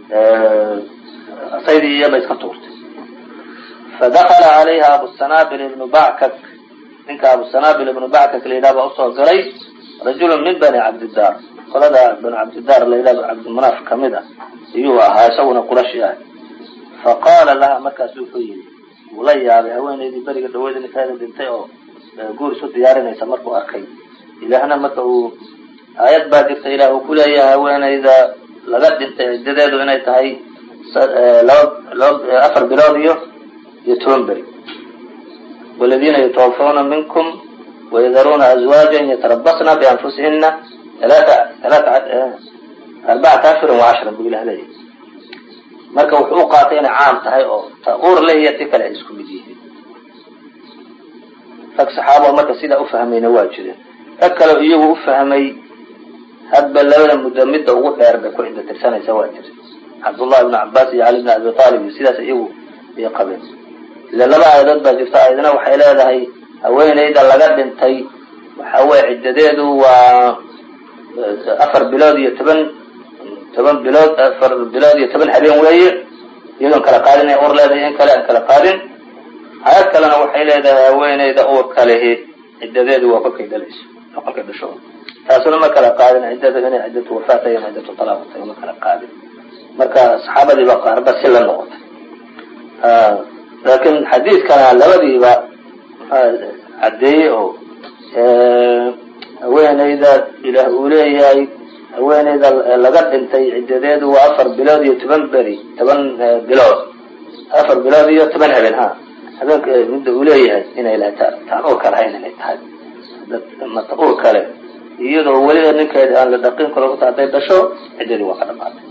saydii iyaba iska tuurtay fadakala calayha abusanaabil ibnu backak ninka abusanaabil ibnu backak la yidhaha baa usoo galay rajulun min bani cabdidaar qolada bani cabdidaar la yidhaha cabdimunaaf kamid ah iyuu ahaa isaguna qurashi ah faqaala laha markaasu wuxuu yidhi wuu la yaabay haweenaydii beriga dhaweeda ninkaada dhintay oo guur isu diyaarinaysa markuu arkay ilaahna marka uu aayad baa jirta ilaah uu ku leeyahay haweenayda laga dhintay ciddadeedu inay tahay laba laba afar bilood iyo iyo toban beri waladiina yatawafawna minkum wayadaruuna azwaajan yatarabasna bianfusihina alaaa alaaa arbacata ashhurin wa cashran buu ilah leeyahay marka wuxuu u qaatay inay caam tahay oo ta uur leh iyo ti kale ay isku mid yihiin rag saxaaba marka sidaa ufahmayna waa jireen rag kaleo iyagu ufahmay hadba labada muddo midda ugu dheer bay ku cidda tirsanaysa waa jira cabdullahi ibnu cabaas iyo cali ibn abi aalib iyo sidaas iyagu ay qabeen ila laba aayadood baa jirta aayadna waxay leedahay haweenayda laga dhintay waxa weye ciddadeedu waa afar bilood iyo toban toban bilood afar bilood iyo toban habeen weeye iyadoon kala qaadin ay uur leedahay in kale aan kala qaadin aayad kalena waxay leedahay haweenayda uur kalehi ciddadeedu waa kolkay dhalayso oo kolkay dhasho taasuna ma kala qaadin ciddada inay ciddatu wafaat iyo ciddatu talaaq tahay ma kala qaadin marka saxaabadiiba qaarba si la noqotay laakiin xadiidkana labadiiba caddeeyey oo haweenayda ilaah uu leeyahay haweenayda laga dhintay ciddadeedu waa afar bilood iyo toban beri toban bilood afar bilood iyo toban habeen ha habeenka midda uu leeyahay inay laata taan uur kale hayn inay tahay mata uur kale iyadoo weliba ninkeeda aan la dhaqin karo hadday dhasho ciddadii waa ka dhamaatay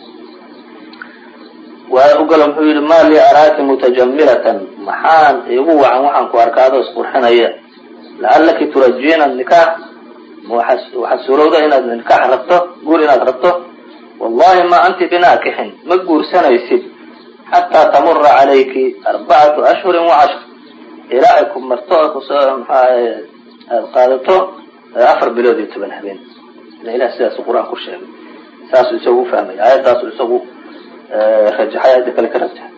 waa ugalo muxuu yidhi maa lii araaki mutajamilatan maxaan igu wacan waxaan ku arkaado isqurxinaya lacallaki turajiina nikaax waxaad suurowda inaad nikaax rabto guur inaad rabto wallahi ma anti binaakixin ma guursanaysid xataa tamura calayki arbacatu ashhurin wa cashar ilaa ay ku marto oo kusoo maxaaye aad qaadato afar bilood iyo toban habeen ila ilah sidaasu qur-aan ku sheegay saasuu isagu ufahmay aayadaasu isagu rajaxay aayadda kale ka rajaxay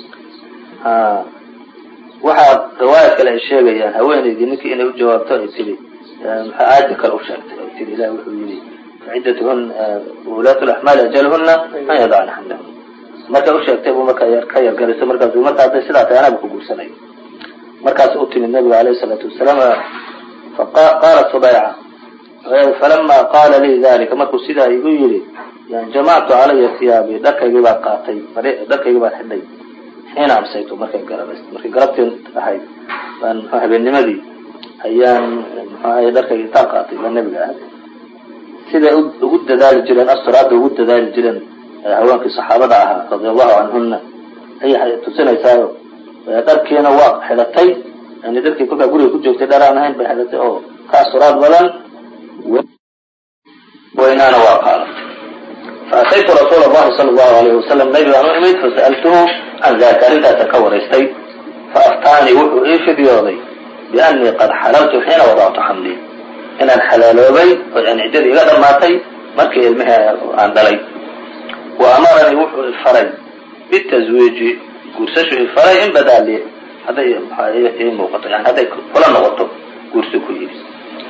waxaa riwaayad kale ay sheegayaan haweenaydii ninkii inay u jawaabto ay tiri maxaa aayadda kale u sheegtay ay tiri ilahi wuxuu yidhi ciddatuhun ulaatu laxmaali ajalhuna an yadacna xamlahun markay u sheegtay buu marka ka yargariso markaas marka hadday sidaa tahay anaga ku guursanayo markaas u timid nabiga alayhi salaatu wasalaam faqaalat subayca falama qaala lii dalika markuu sidaa igu yidhi yan jamactu calaya hiyaabi dharkaygii baad qaatay dharkaygii baad xidhay xiina amsaytu markay garabays markay galabtii ahayd baan mxu habeennimadii ayaan mxuahay dharkaygii intaan qaatay baa nabiga aaday siday ugu dadaali jireen asturaadda ugu dadaali jireen haweenkii saxaabada ahaa radia allahu canhuna ayay tusinaysaa dharkiina waa xidhatay yani dadkii kolkaa guriga ku joogtay dhar aan ahayn bay xidhatay oo ka asturaad badan weynaana waa qaadatay faataytu rasuula allahi sala allahu alayhi wasalam nabigaan u imid fasa'altuhu can daka arrintaasa ka waraystay faaftaanii wuxuu ii fidyooday biannii qad xalaltu xiina wadactu xamlii inaan xalaaloobay oo aan ciddadii iga dhammaatay markii ilmihii aan dhalay. wa amaranii wuxuu ifaray bitazwiiji guursashu ifaray in badaa li hadday ii muuqato yani hadday kula noqoto guursu ku yidhi.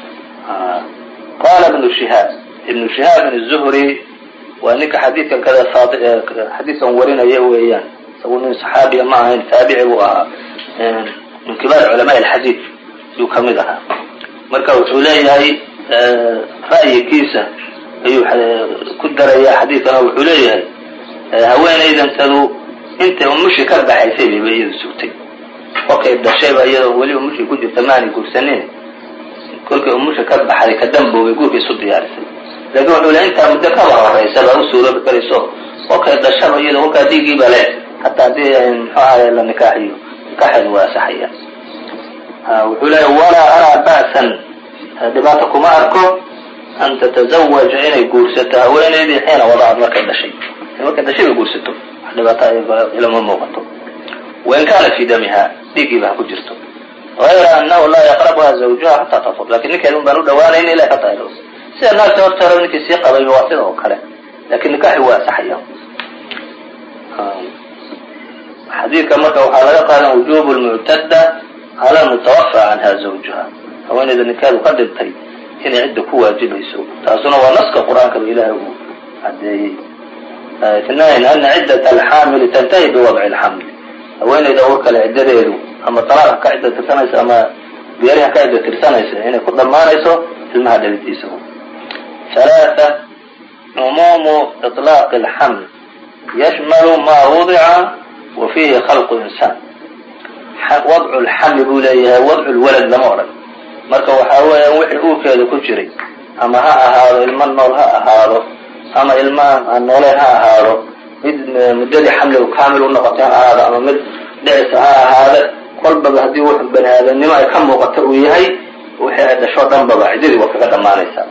qaala ibnu shihaab ibnu shihaab الzuhri waa ninka xadiidkan kada xadiidkan warinaya weeyaan, isagu nin saxaabiya ma ahayn, taabici buu ahaa, min kibaar culamaa alxadiid yuu ka mid ahaa. marka wuxuu leeyahay ra'yigiisa ayuu ku darayaa xadiidkana wuxuu leeyahay haweenaydantadu intay umushi ka baxaysay liba iyadu sugtay, kolkay dhashayba iyadoo weli umushi ku jirta maanay guursanin, kolkay umusha ka baxday ka damboobay guurka isu diyaarisay. laakiin wuxuu leeyahay intaa muddo kaba horaysa baa u suuroobi karayso, kolkay dhashaba iyadoo kolkaa dhiigiiba le hataa haddii muxuu ahaye la nikaaxiyo nikaaxeedu waa asaxaya. wuxuu leeyahay walaa araa ba'san dhibaata kuma arko an tatazawaja inay guursato haweenaydii xiina wadacad markay dhashay, markay dhashay bay guursato wax dhibaata ilama muuqato. wain kaana fii damiha dhiiggiiba ha ku jirto, غayra anahu laa yaqrabuha zawjuha xataa tafur, lakin ninkeeda un baan u dhawaanayna ilaa ka taayro sida naagta horta hore ninkii sii qabay waa sida oo kale, lakin nikaaxi waa asaxaya. xadiidka marka waxaa laga qaadan wujubu lmuctada cala mutawafa canha zawjuha, haweeneyda ninkeedu ka dhintay inay cidda ku waajibayso, taasuna waa naska qur-aankaba ilaahay uu cadeeyey. itnain ana ciddat alxaamili tantahi biwadci lxamli, haweeneyda uur kale ciddadeedu ama talaaqa ka cidda tirsanaysa ama geeriha ka cidda tirsanaysa inay ku dhammaanayso ilmaha dhalitiisa. ثلاثة عموم إطلاق الحمل يشمل ما وضع وفيه خلق إنسان. وضع الحمل بوليها وضع الولد لما أرد marka waxaa weeya wixii uurkeeda ku jiray ama ha ahaado ilmo nool ha ahaado ama ilma aan noole ha ahaado, mid muddadii xamligu kaamil u noqotay ha ahaado ama mid dhicisa ha ahaado, kolbaba haddii wuxu bani aadamnimo ay ka muuqato uu yahay wixii ay dhashoo dhanbaba ciddadii waa kaga dhammaanaysaa.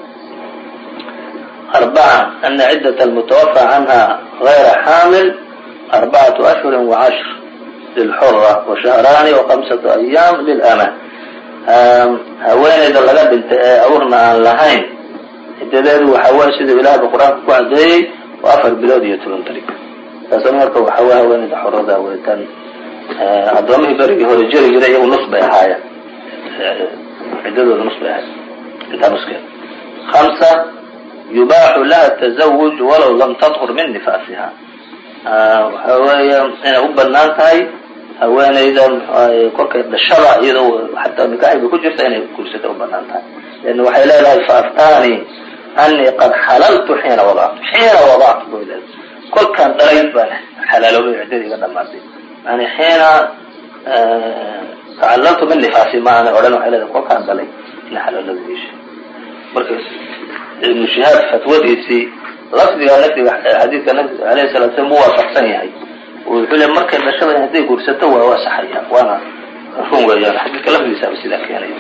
أربعة أن عدة المتوفى عنها غير حامل أربعة أشهر وعشر للحرة وشهران وخمسة أيام للأمة. haweeneyda laga dhintay awrna aan lahayn cidadeedu waxaa weeye sida ilaah qur-aanka ku cadeeyey waa afar bilood iyo toban tari. taasna marka waxaa weeye haweeneyda xorada weetan addoomihii berigii hore jiri jiray iyagu nus bay ahaayeen, ciddadooda nus bay ahaayeen intaa nuskeeda. خمسة يباح لها التزوج ولو لم تطهر من نفاسها. waxaa weeye inay u banaan tahay haweeneyda kolkay dhashada iyadoo xataa nikaaxi bay ku jirta inay guursata u banaan tahay, leanna waxay leedahay faaftani anii qad xalaltu xiina wadactu xiina wadactu bay leedahay kolkaan dhalay baan xalaaloobay ciddadii iga dhamaatay, yani xiina tacalaltu min nifaasi ma aanay odhan, waxay leedahay kolkaan dhalay ina xalaaloobay isha. marka ibnu shihaab fatwadiisii lafdiga nabiga xadiidka nabiga alayhi salatu wasallam wuu waafaqsan yahay, wuxuu leeyahay markay dhashada hadday guursato waa waa saxaya, waana run weeyaan xadiidka lafdigiisa sidaa keenaya.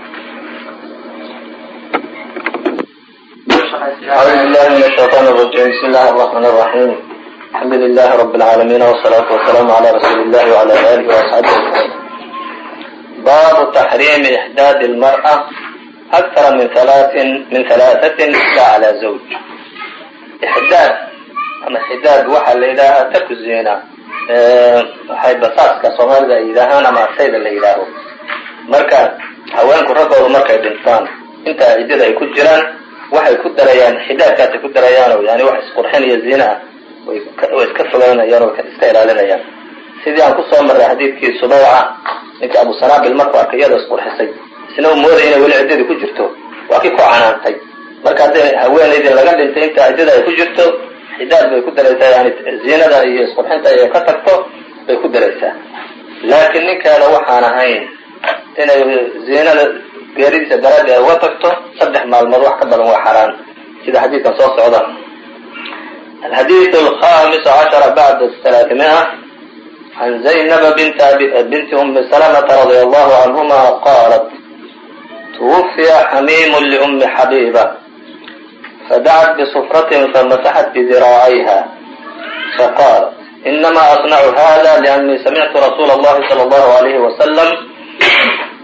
أعوذ بالله من الشيطان الرجيم. بسم الله الرحمن الرحيم. الحمد لله رب العالمين والصلاة والسلام على رسول الله وعلى آله وأصحابه أجمعين. باب تحريم إحداد المرأة أكثر من ثلاث من ثلاثة لا على زوج. إحداد أما إحداد waxa la yidhaahaa tarku zina, waxay basaaska Soomaalida ay yidhaahaan ama sayda la yidhaaho. marka haweenku raggoodu markay dhintaan inta ciddada ay ku jiraan waxay ku darayaan xidaadkaas ay ku darayaan oo yani wax isqurxin iyo zina way iska fogaanayaan oo iska ilaalinayaan. sidii aan ku soo maray xadiidkii Subayca ninka Abu Sanabil markuu arkay iyadoo isqurxisay isna uu mooday inay weli ciddadii ku jirto waa kii ku canaantay. marka hadday haweeneydii laga dhintay inta ciddada ay ku jirto xidaad bay ku daraysaa, yani zinada iyo isqurxinta ay ka tagto bay ku daraysaa. laakiin ninkeeda waxaan ahayn inay zinada geeridiisa daraaddeed uga tagto saddex maalmood wax ka badan waa xaraan sida xadiidkan soo socda. الحديث الخامس عشر بعد الثلاثمائة عن زينب بنت بنت أم سلمة رضي الله عنهما قالت توفي حميم لأم حبيبة فدعت بصفرة فمسحت بذراعيها فقالت إنما أصنع هذا لأني سمعت رسول الله صلى الله عليه وسلم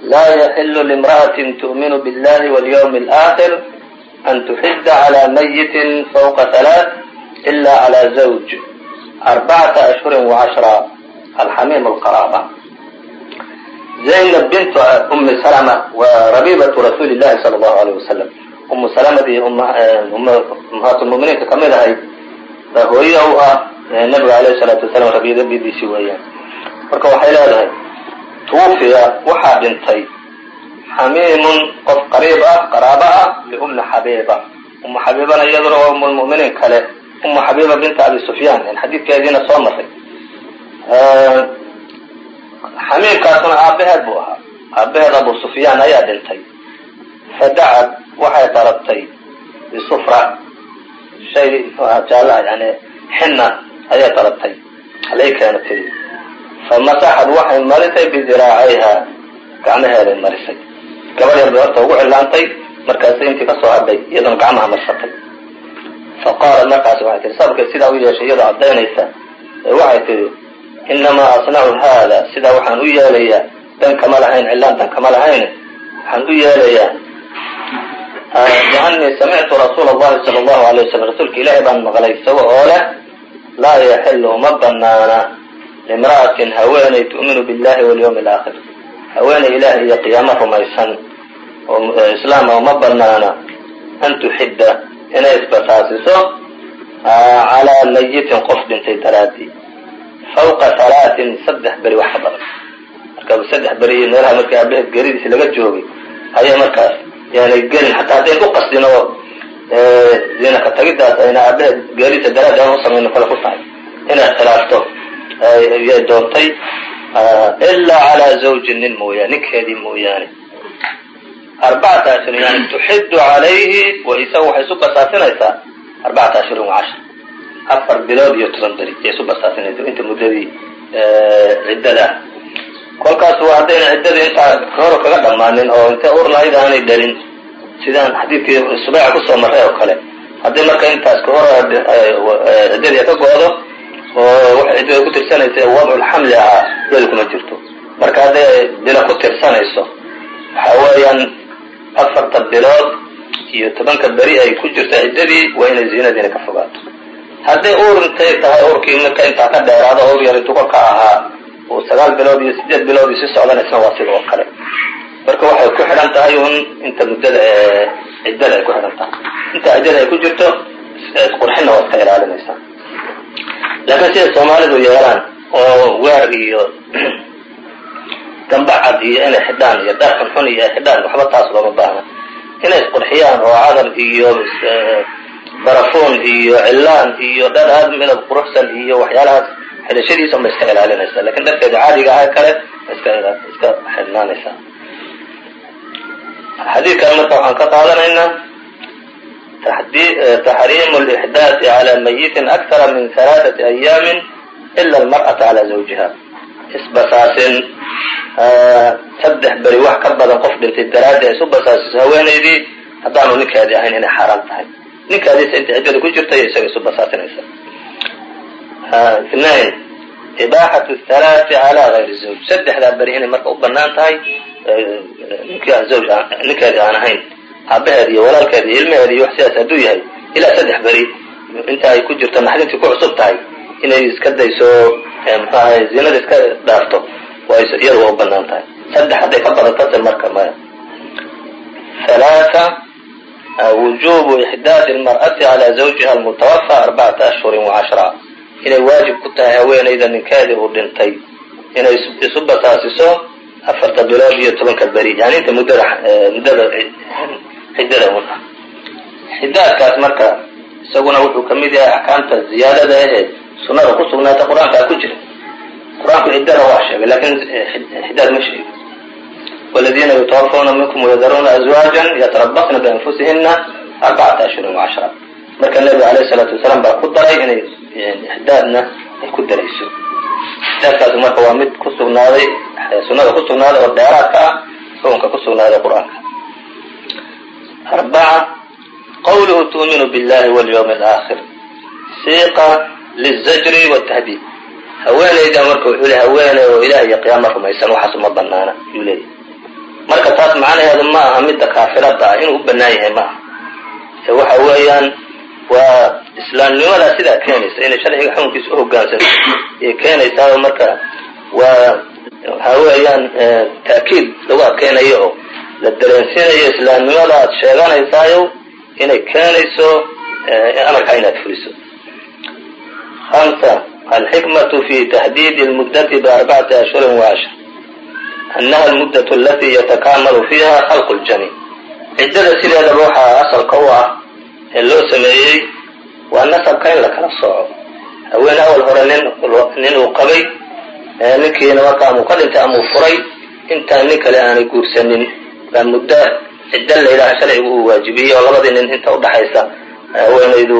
laa yaxilu limra'atin tu'minu biاllahi walyawmi alaakhir an tuxidda calaa mayitin fawqa halaath ila calaa zawj arbacata ashhurin wacashra alxamiim alqaraaba. zaynab bintu umi salama waa rabibatu rasuuli llahi sala allahu alayh wasalam. umu salamadii ummahaatulmuminiinka kamid ahay baa hooya u ah nabiga alayhi salaatu wasalaam rabiibadiisi weeyaan. marka waxay leedahay tuwufiya waxaa dhintay xamiimun qof qariib ah qaraaba ah liummi xabiiba. umu xabiibana iyaduna waa umulmu'miniin kale umu xabiiba binta abi sufyaan in xadiidkeediina soo maray. xamiimkaasuna aabaheed buu ahaa, aabaheed abu sufyaan ayaa dhintay. fadacad waxay dalabtay bisufra shay jaala yani xina ayay dalabtay halay keenatay. famasaxad waxay marisay bidiraacayha gacmaheeday marisay. gabadh yar bay horta ugu cilaantay markaas intii kasoo hadhay iyaduna gacmaha marsatay. faqaalat markaas waxay tihi sababkay sidaa u yeeshay iyadoo cadaynaysa waxay tihi inamaa asnacu haada sidaa waxaan u yeelayaa dan kama lahayn cilaan dan kama lahayn waxaan u yeelayaa liannii samictu rasuula allahi sala allahu alay wasalam rasuulka ilaahay baan maqlay isaga oo leh laa yaxilu uma banaana limra'atin haweeney tu'minu billahi walyawmi alaakhir haweeney ilaahay iyo qiyaamo rumaysan oo islaama uma banaana an tuxidda inay isbasaasiso calaa mayitin qof dhintay daraadii fawqa halaatin saddex beri wax ka badan. marka saddex beri iyo meelaha markii aabaheed geeridiisi laga joogay ayay markaas yaanay gelin xataa haddayn u qasdin oo zina ka tagidaas ayna aabaheed geeridiisa daraadi aan u samayno kale ku tahay inay khilaafto yay doontay ilaa calaa zawjin nin mooyaane ninkeedii mooyaane. arbacata ashhurin yani tuxiddu calayhi wa isaga waxay isu basaasinaysaa arbacata ashhurin wacashar afar bilood iyo toban beri ay isu basaasinaysa inta muddadii ciddada ah. kolkaas waa haddayna ciddadii intaa horo kaga dhammaanin oo intay ur lahayd aanay dhalin sidaan xadiidkii subayca kusoo marray oo kale hadday marka intaas ka hor ciddadii ka go-do oo waxay ciddada ku tirsanaysa wadculxamli ahaa iyada kuma jirto. marka hadday bilo ku tirsanayso waxa weeyaan afarta bilood iyo tobanka beri ay ku jirta ciddadii waa inay zinadiina ka fogaato. hadday uur intay tahay uurkii marka intaa ka dheeraado uur yar intuu kolka ahaa oo sagaal bilood iyo sideed bilood iyo si socdanaysna waa sida oo kale. marka waxay ku xidhan tahay un inta muddada ciddada ay ku xidhan tahay. inta ciddada ay ku jirto isqurxinna waa iska ilaalinaysaa. laakiin siday soomaalidu yeelaan oo weer iyo gambacad iyo inay xidhaan iyo dhar xunxun iyo ay xidhaan waxba taas looma baahna. inay isqurxiyaan oo cadar iyo barafuun iyo cilaan iyo dhar aad midab quruxsan iyo waxyaalahaas xidhashadiisa ma iska ilaalinaysaa. lakin dharkeeda caadiga ah kale iska iska xidhnaanaysaa. xadiidkan marka waxaan ka qaadanaynaa taxriimu lixdaasi calaa mayitin akthara min halaaثati ayaamin ila almar'ata calaa zawjiha. isbasaasin saddex beri wax ka badan qof dhintay daraadii ay isu basaasiso haweenaydii haddaanu ninkaadii ahayn inay xaaraan tahay. ninkaadiisa inta ciddada ku jirta iyo isaga isu basaasinaysa. اثنين ibaaxatu الhalaati calaa gayri zawj. saddexdaa beri inay marka u banaan tahay ninkeedii aan ahayn aabaheed iyo walaalkeed iyo ilmaheed iyo wax sidaas hadduu yahay ilaa saddex beri inta ay ku jirto naxdintii ku cusub tahay inay iska dayso mxu ahay zinada iska dhaafto iyada waa u banaan tahay. saddex hadday ka badatase marka maya. ثلاثة wujubu ixdaadi اlmar'ati calaa zawjiha almutawafa arbacata ashhurin wacashra. inay waajib ku tahay haweenayda ninkeedii uu dhintay inay isu basaasiso afarta bilood iyo tobanka beri yani inta muddada muddada xiddada un ah. xidaadkaas marka isaguna wuxuu kamid yahay axkaamta ziyaadada ahe sunada ku sugnaata qur-aankaa ku jira. qur-aanku ciddada waa sheegay lakin xidaad ma sheegin. والذين يتوفون منكم ويذرون أزواجا يتربصن بأنفسهن أربعة أشهر وعشرة. marka nabiga alayhi salaatu wasalaam baa ku daray inay ixdaadna ay ku darayso. ixdaadkaas marka waa mid ku sugnaaday sunnada ku sugnaaday oo dheeraadka ah xukunka ku sugnaaday qur-aanka. arbaca qawluhu tu'minu billahi walyawmi alaakhir siiqa lizajri watahdiid. haweenayda marka wuxuu leeyahay haweeney oo ilaah iyo qiyaama rumaysan waxaas uma banaana yuu leeyahay. macnaheedu ma aha midda kaafirada ah inuu u bannaan yahay ma aha ee waxa weeyaan waa islaamnimadaa sidaa keenaysa inay sharciga xukunkiisa u hoggaansanto ayay keenaysaa marka waa waxa weeyaan ta'kiid lagu adkeynayo oo la dareensiinayo islaamnimada aad sheeganaysaayo inay keenayso amarkaa inaad fuliso. خمسة الحكمة في تحديد المدة بأربعة أشهر وعشر أنها المدة التي يتكامل فيها خلق الجنين. عدة سيدة لروحة أصل قوة اللو سميي والنسب كاين لك الصعب أولا أول هرنين نين وقبي نكي نوكا مقدم تأمو فري انت نك لأني قول سنين فالمدة عدة إلى شرعي واجبية والله إن انت وضح حيثا وين يدو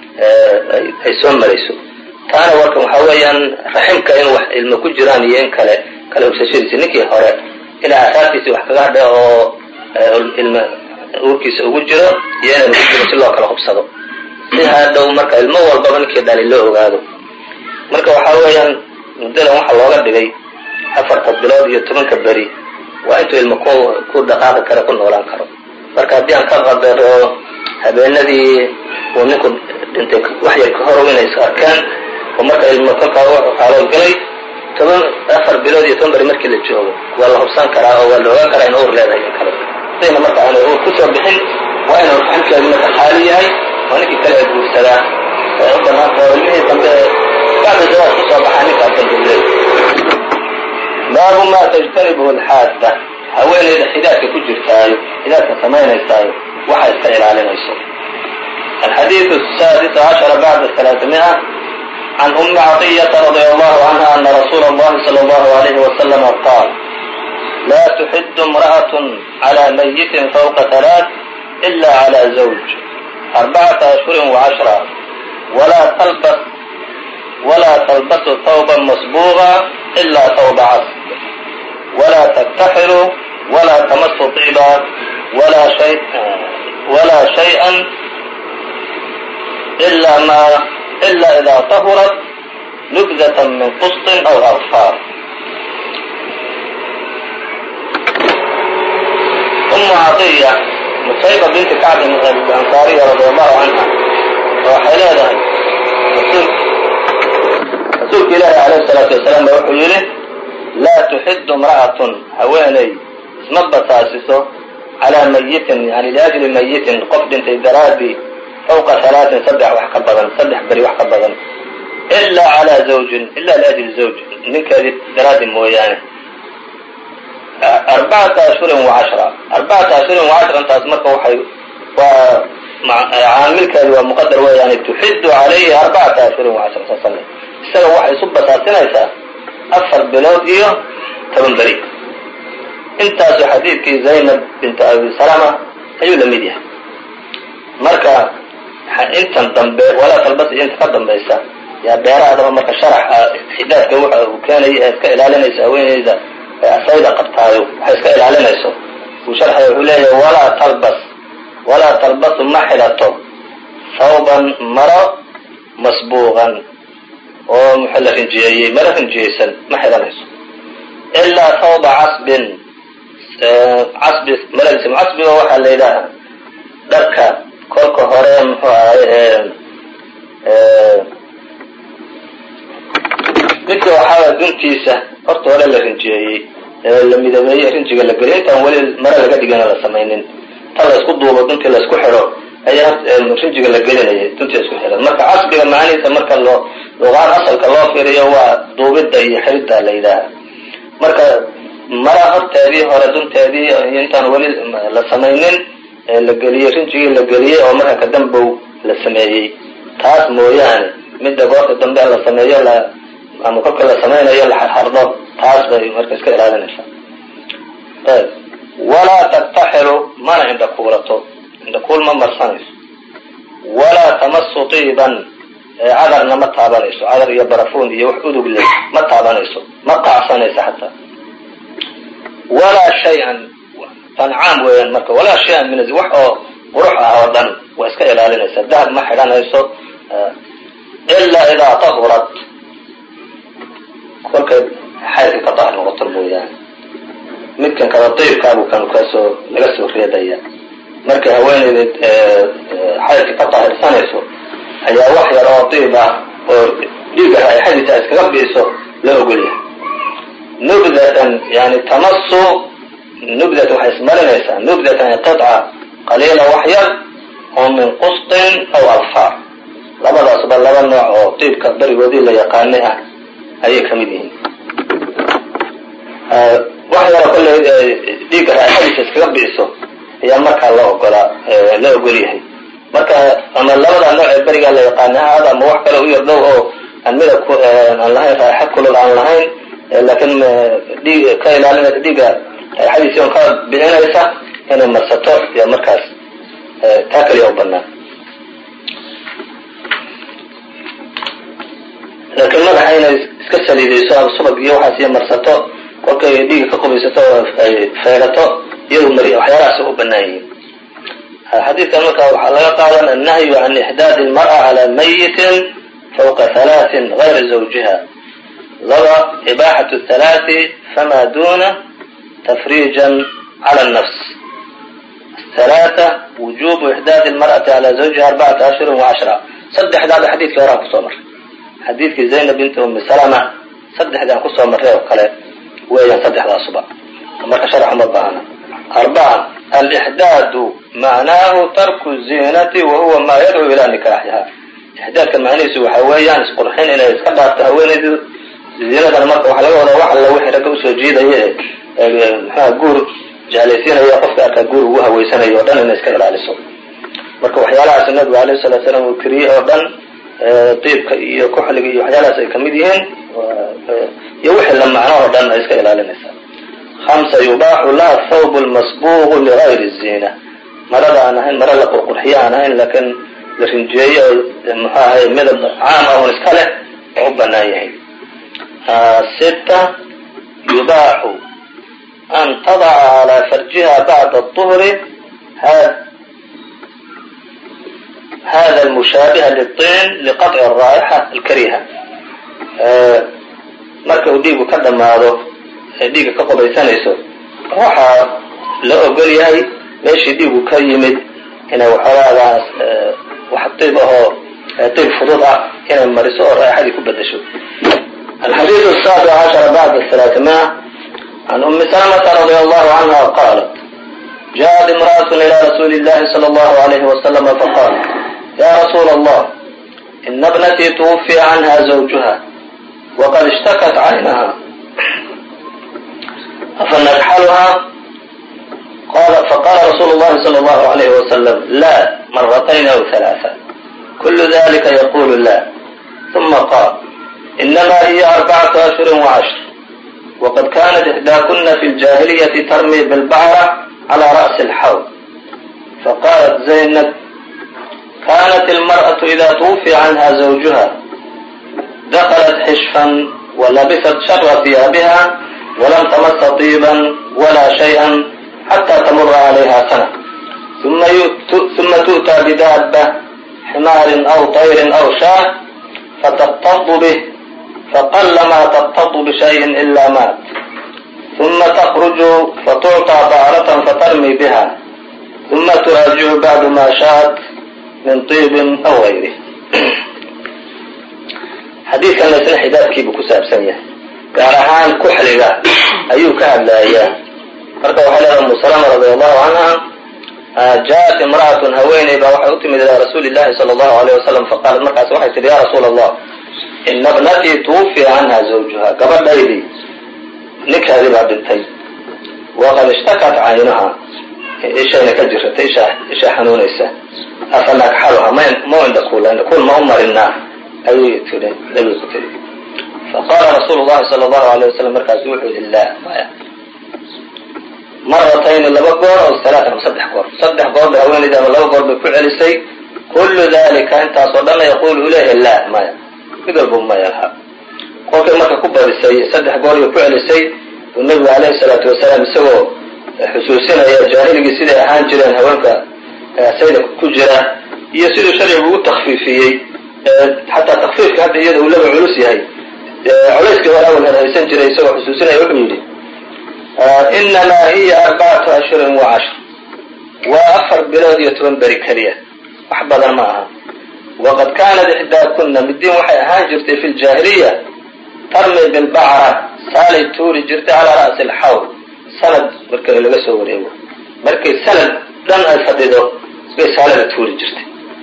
حيثون مريسو taana warka waxa weeyaan raximka in wax ilmo ku jiraan iyo in kale kale usashadiisa ninkii hore ilaa asaasiisa wax kaga hadhay oo ilmo uurkiisa ugu jiro iyo inaan ugu jiro si loo kala hubsado si hadhow marka ilmo walbaba ninkii dhalay loo ogaado. marka waxa weeyaan muddadan waxa looga dhigay afarta bilood iyo tobanka beri waa intuu ilmo ku ku dhaqaaqi karo ku noolaan karo. marka haddii aan ka qadaro habeenadii uu ninku dhintay wax yar ka hor inay iska arkaan ومركا المكان قالوا قلي toban afar bilood iyo toban bari markii la joogo waa la hubsan karaa oo waa la ogaan karaa in uur leedahay in kale sidoo marka aan uur ku soo bixin waa inuu xankeedu ka xaali yahay waa ninkii kale guursadaa oo banaan oo ilmihii dambe بعد الزواج ku soo baxaa ninka kan dilay. baabu ma tajtanibu alhaadda haweeneyda xidaadka ku jirtaayo xidaadka samaynaysaay waxa iska ilaalinayso. الحديث السادس عشر بعد الثلاثمائة عن أم عطية رضي الله عنها أن رسول الله صلى الله عليه وسلم قال لا تحد امرأة على ميت فوق ثلاث إلا على زوج أربعة أشهر وعشرة ولا تلبس ولا تلبس ثوبا مصبوغا إلا ثوب عصب ولا تكتحل ولا تمس طيبا ولا شيء ولا شيئا إلا ما إلا إذا طهرت نبذة من قسط أو أظفار. أم عطية مصيبة بنت كعب الأنصارية رضي الله عنها وحيلها رسول رسول الله عليه الصلاة والسلام يقول له لا تحد امرأة هواني اسمبت أسسه على ميت يعني لأجل ميت قفد تدرابي فوق ثلاث سبع وحكبضا سبع بري وحكبضا إلا على زوج إلا لأجل زوج منك دراد مويانه أربعة أشهر وعشرة أربعة أشهر وعشرة أنت أسمك وحي وعاملك ومقدر يعني تحد عليه أربعة أشهر وعشرة سنة السنة وحي صبة سنة أكثر بلود إيه تبن بريء انت في حديثك زينب بنت أبي سلمة أيو لميديا مركا انت ضمبي ولا تلبس انت قدم بيسا يا بيرا هذا مركا شرح حداثك وكان كإلالينيس أوين إذا أسايدا قبطايو حيث كإلالينيس وشرح يقولي ولا تلبس ولا تلبس محلته ثوبا مرى مصبوغا ومحل رنجيي مرى رنجيسا محلانيس إلا ثوب عصب عصب مرى اسم عصب ووحى الليلة دركا كلك هرم ninka waxa duntiisa horta wala la rinjiyay la midabeeyay rinjiga la galay tan wali mara laga dhigana la sameeynin tan la isku duubo dunta la isku xiro ayaa rinjiga la galinayay dunta isku xiran marka asbiga macnihiisa marka loo luqad asalka loo fiiriyo waa duubida iyo xirida la yiraahdo marka mara horteedii hore dunteedii intaan wali la sameeynin la galiyay rinjiga la galiyay oo marka ka dambow la sameeyay taas mooyaane mid goorta dambe la sameeyo la ama kolka la sameeyo la xardo taas bay marka iska ilaalinaysa. طيب ولا تكتحل ما عند كورته عند كل ما مرسنيس ولا تمس طيبا عذرنا ما تابنيسو عذر يا برفون يا وحدو بالله ما تابنيسو ما قعصنيس حتى ولا شيئا تنعام وين مركه ولا شيئا من الزوح او روحها ودن واسك ilaalinaysa dahab ma xiranayso illa idha tahurat kolka xayrka ka tahay noqoto mooyaan midkan kala diibkaabu kan kasoo laga soo reedaya. markay haweeneyda xaydka ka daahirsanayso ayaa wax yar oo diib ah oo dhiigga raaixadiisa iskaga biiso la ogolyahay. nubdatan yani tamasu nubdatan waxay ismarinaysaa nubdatan qidca qaliila wax yar oo min qustin aw alfaar, labadaasba laba nooc oo diibka berigoodii la yaqaanay ah ayay ka mid yihiin. wax yaro kolley dhiigga raaixadiisa iskaga biiso ayaa markaa la ogolaa la ogol yahay. marka ama labada nooc ee berigaa la yaqaana ahaada ama wax kale u yar dhow oo aan midab aan lahayn raaixo kulul aan lahayn laakiin dhiig ka ilaalinaysa dhiigga raaixadiisa on ka bixinaysa inay marsato iyo markaas taa kaliya u banaan. laakiin madaxa inay iska saliidayso ama subag iyo waxaas iyo marsato kolkay dhiigga ka qubaysato ay feegato iyadu mari waxyaalahaas u banaan yihiin. xadiidkan markaa waxaa laga qaadan annahyu can ixdaadi almar'a cala mayitin fawqa halaatin gayra zawjiha. laba ibaaxatu halaati fama duna tafriijan cala annafs. halaata wujubu ixdaadi almar'ati cala zawjiha arbacata ashhurin wa cashra. saddexdaaba xadiidkii horaan kusoo marray, xadiidkii zaynab binti umi salama saddexdaan kusoo marray oo kale weeyaan saddexdaasuba, marka sharax uma baahna. arbaca alixdaadu macnaahu tarku ziinati wa huwa maa yadcuu ilaa nikaaxiha. ixdaadka macnihiisu waxa weeyaan isqurxin inay iska dhaafto haweenaydu. ziinadana marka waxaa laga wadaa wax alla wixii ragga usoo jiidaya ee maxaa guur jeclaysiinaya qofka arkaa guur ugu haweysanayo o dhan inay iska ilaaliso. marka waxyaalahaas nabigu alayhi salatu salaam uu tiriyey oo dhan diibka iyo kuxliga iyo waxyaalahaas ay kamid yihiin iyo wixii la macno oo dhan ay iska ilaalinaysaa. hamsa yubaaxu laha thawb lmasbuuqu ligayri الziina. marada aan ahayn mara la qurqurxiyo aan ahayn laakiin la rinjeeyo muxuu ahay midab caam ah un iska leh oo u banaan yahay. sita yubaaxu an tadaca calaa farjiha bacda الطhri hada almushaabiha liلطin liqaطci الraa'ixa alkariha. marka uu dhiigu ka dhamaado ee dhiigga ka qubaysanayso waxaa la ogol yahay meeshii dhiigu ka yimid inay waxoogaagaas wax diib ahoo diib fudud ah inay mariso oo raaixadii ku bedasho. alxadiid الsaabic cashara bacda halaaثimiya can umi salamata radia allahu canha qaalat jaءat imra'at ila rasuuli اllahi salى allahu alayhi wasalama faqaalat ya rasuula allah ina bnatii twufiya canha zawjuha waqad ishtakat caynaha afanakxaluha faqala rasuulu llahi salى allahu alayhi wasalam la maratayn aw halaaa kulu dalika yaqulu la uma qaal inama hiya arbacatu ashhurin wacashr waqad kanat ixdaakuna fi ljahiliyati tarmi bilbacra cala ra'si alxawd faqalat zaynab kanat almar'atu ida twufiya canha zawjuha daklat xishfan walabisat shara thiyaabiha walam tamasa طiiban wala shayئa xatى tamura calayha sana uma tu'taa bidaaba ximaarin aw طayrin aw shaah fataqtadu bih faqalamaa taqtadu bishayin ila maat uma takruju fatucطىa bacratan fatarmi biha uma turaajicu bacdu ma shaat min طiibin aw gayrih. xadiidkan laysna xidaadkiibuu ku saabsan yahay, gaar ahaan kuxliga ayuu ka hadlayaa. marka waxay leedahay umu salama radia allahu canha jaءat imra'atun haweeney baa waxay u timid ilaa rasuuli llahi sala allahu alayh wasalam faqaalat markaas waxay tihi ya rasuula allah ina bnatii twufiya canha zawjuha, gabadhaydii ninkaadii baa dhintay, waqad ishtakat caynaha ishayna ka jiratay isha isha xanuunaysa, afanakxaluha ma indhakuula indhakuul ma u marinaa ayay tii nabigu ku tiri. faqaala rasuulu llahi sala allahu alayh wasalam markaasu wuxuu yihi la maya maratayni laba goor aw halaatan ama saddex goor saddex goor bay haweenayda ama laba goor bay ku celisay. kullu dalika intaasoo dhanna yaqulu ilayhi la maya mid walba maya laha. kolkay marka ku badisay saddex goor bay ku celisay uu nabigu alayhi salaatu wasalaam isagoo xusuusinaya jaahiligii siday ahaan jireen haweenka sayda ku jira iyo siduu sharcigu u takfiifiyey xataa takfiifka hadda iyada uu laba culus yahay culayskii hore awal haysan jiray isagoo xusuusinaya wuxuu yidhi inamaa hiya arbacatu ashhurin wa cashr waa afar bilood iyo toban beri keliya, wax badan ma aha. waqad kaanat ixdaakuna midiin waxay ahaan jirtay fi ljaahiliya tarmi bilbacra saalay tuuri jirtay calaa ra'si alxawl sanad marka laga soo wareego, markay sanad dhan ay fadhido bay saalada tuuri jirtay.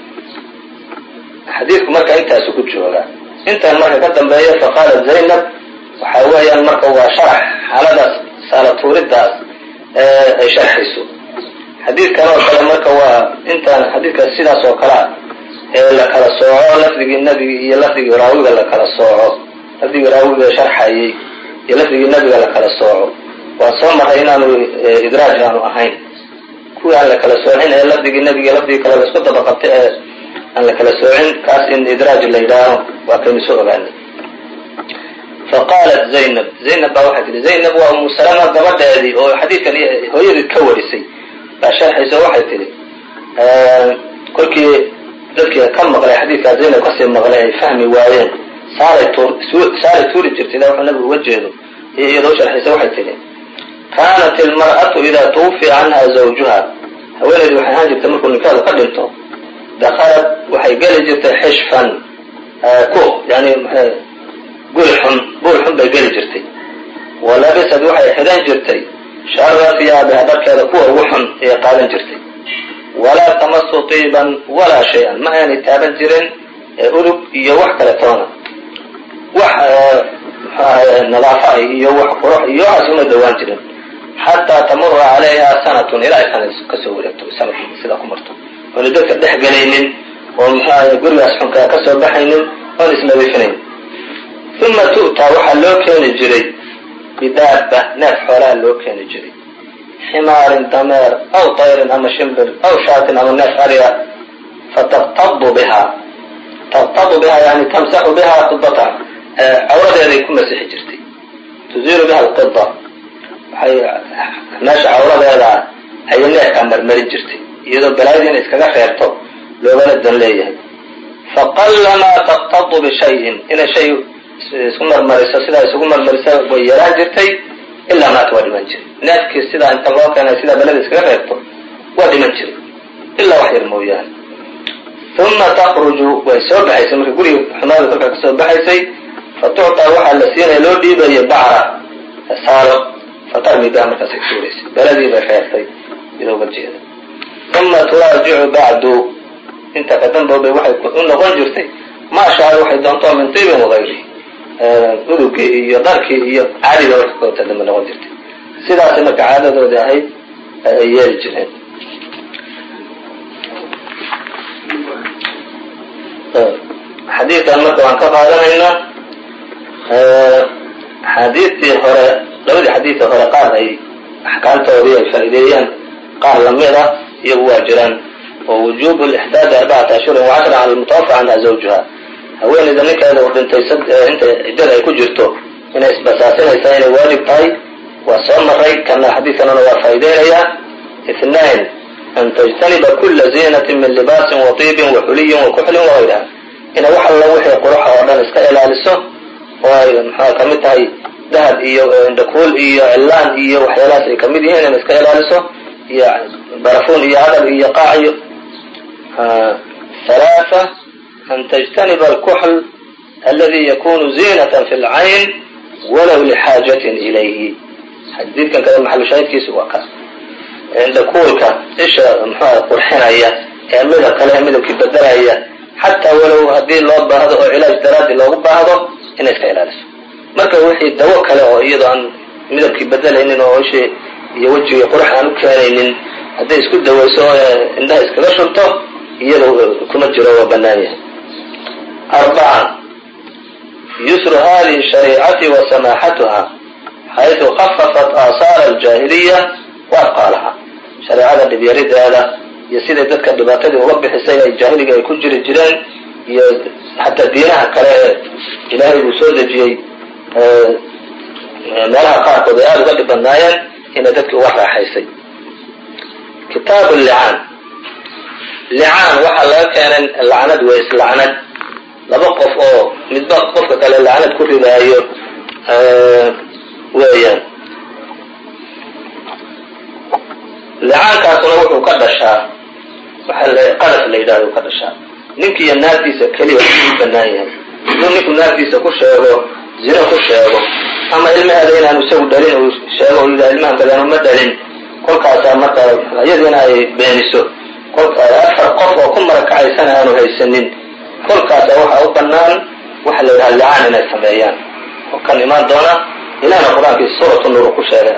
xadiidku marka intaasu ku joogaa. intaan marka ka dambeeya faqaalat zaynab waxa weeyaan marka waa sharax xaaladaas saala tuuridaas ay sharxayso. xadiidkan oo kale marka waa intaan xadiidkaas sidaas oo kale ah ee la kala sooco lafdigii nabiga iyo lafdigii raawiga la kala sooco, lafdigii raawiga sharxayay iyo lafdigii nabiga la kala sooco. waan soo maray inaanu idraaj aanu ahayn kuwii aan la kala soocin ee lafdigii nabiga lafdigii kale la isku dabaqabtay ee aan la kala soocin kaas in idraaj la yidhaaho waa kaynu soo ogaanay. faqaalat zaynab, zaynab baa waxay tihi, zaynab waa umu salama gabadheedii oo xadiidkan hooyadii ka warisay baa sharxaysa. waxay tihi kolkii dadkii ka maqlay xadiidkaa zaynab kasii maqlay ay fahmi waayeen saalay tuur saalay tuuri jirtay ila wuxuu nabigu uga jeedo iyo iyadoo sharxaysa. waxay tihi kaanat ilmar'atu idaa tuwufiya canha zawjuha, haweeneydii waxay ahaan jirtay markuu ninkeedu ka dhinto dakhalad waxay geli jirtay xishfan ku yani guri xun guri xun bay geli jirtay. walabisad waxay xidhan jirtay shara thiyaabiha dharkeeda kuwa ugu xun ayay qaadan jirtay. walaa tamasu tiiban walaa shay-an ma aanay taaban jirin udug iyo wax kale toona, wax nadaafa iyo wax qurux iyo waxaas uma dhawaan jirin. xataa tamura calayha sanatun ilaa ay sanad kasoo wareegto, sanad sidaa ku marto oona dadka dhex gelaynin oo maxaa gurigaas xunkaa ka soo baxaynin oon isnadiifinayn. uma tu'taa waxaa loo keeni jiray bidaaba neef xoolaha loo keeni jiray, ximaarin dameer aw tayrin ama shimbir aw shaatin ama neef ariga, fatabtadu biha tabtadu biha yani tamsaxu biha qidataha cawradeeday ku masixi jirtay. tuziilu biha alqida waxay meesha cawradeeda ayay neefkaa marmarin jirtay iyadoo balaayadii inay iskaga reerto loogana dan leeyahay. faqalamaa tabtadu bishayin inay shay isku marmariso sidaa isugu marmarisa way yaraan jirtay ilaa maata waa dhiman jiray. neefkii sidaa inta loo keenay sidaa balada iskaga reerto waa dhiman jiray ilaa wax yar mooyaane. uma takruju way soo baxaysay marka guriga xumaada kolkaa ka soo baxaysay, fatuctaa waxaa la siinaya loo dhiibaya bacra saalo, fatarmi biha markaasay tuuraysay baladii bay reertay iyadoo uga jeeda. uma turaajicu bacdu inta ka damboobay waxay u noqon jirtay maashaa waxay doonto min tiibin wagayri udugii iyo dharkii iyo caadiga marka koota dambe noqon jirtay. sidaas marka caadadoodii ahayd ay yeeli jireen. xadiidkan marka waan ka qaadanaynaa xadiidtii hore labadii xadiidka hore qaar ay axkaamtoodii ay faa'iideeyaan qaar lamid ah iyagu waa jiraan oo wujubu lixdaadi arbacata ashhurin wa cashra cala almutawafa canha zawjuha, haweeneyda ninkeeda uu dhintay inta ciddada ay ku jirto inay isbasaasinaysaa inay waajib tahay waa soo maray. kana xadiidkanana waa faa'iideynayaa. ithnaan an tajtaniba kula ziinatin min libaasin wa tiibin wa xuliyin wa kuxlin wagayriha, ina wax alla wixii quruxa oo dhan iska ilaaliso oo ay maxaa kamid tahay dahab iyo indhakuul iyo cilaan iyo waxyaalahaas ay kamid yihiin in iska ilaaliso iyo barafuun iyo adab iyo qaaciyo. ثلاثة أن تجتنب الكحل الذي يكون زينة في العين ولو لحاجة إليه. حديث كان كذا محل شاهد كيس وقع عند كولك إيش محا قرحنا اعملها كلام اعملها كيف بدلها حتى ولو هدي الله بهذا أو علاج درادي الله بهذا إن إسك علاج marka wixii dawo kale oo iyadoo aan midabkii bedelaynin oo shay iyo wajiga qurux aan u keenaynin haday isku dawayso indhaha iskaga shubto iyadoo kuma jiro waa banaan yahay. arba'a yusru hadi shari'ati wa samahatuha haythu khaffafat athar al-jahiliyya wa aqalaha. shari'ada dibyarideeda iyo sida dadka dhibaatadii uga bixisay ay jahiliga ay ku jiri jireen iyo hatta diinaha kale ilaahay uu soo dejiyay meelaha qaarkood ay aada uga dhib badnaayeen ina dadki uga raaxaysay. kitaab licaan, licaan waxaa laga keenay lacnad waa islacnad laba qof oo midba qofka kale lacnad ku ridaayo weeyaan. licaankaasuna wuxuu ka dhashaa waxa qadaf la yidhahdo ka dhashaa ninkiiyo naagtiisa keliya u bannaan yahay inuu ninku naagtiisa ku sheego zina ku sheego ama ilmaheeda inaanu isagu dhalin uu sheego u yidhaha ilmahan badanu ma dhalin kolkaasaa markaa iyadiina ay beeniso kolkaa afar qof oo ku marakacaysan aanu haysanin kolkaasa waxaa u bannaan waxa la yidhaha licaan inay sameeyaan oo kan imaan doona ilahna qur-aankiisa suuratu nuur ku sheegay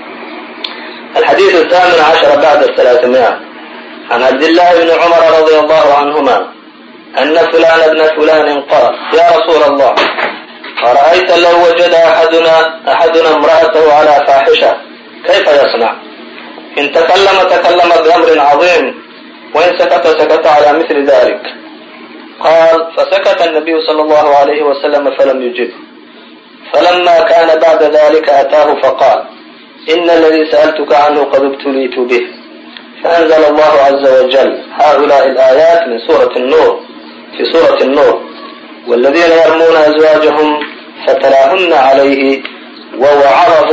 الحديث الثامن عشر بعد الثلاثمائة عن عبد الله بن عمر رضي الله عنهما أن فلان ابن فلان قال يا رسول الله أرأيت لو وجد أحدنا, أحدنا امرأته على فاحشة كيف يصنع؟ إن تكلم تكلم بأمر عظيم وإن سكت سكت على مثل ذلك. قال فسكت النبي صلى الله عليه وسلم فلم يجب. فلما كان بعد ذلك أتاه فقال إن الذي سألتك عنه قد ابتليت به. فأنزل الله عز وجل هؤلاء الآيات من سورة النور في سورة النور والذين يرمون أزواجهم فتلاهن عليه ووعظه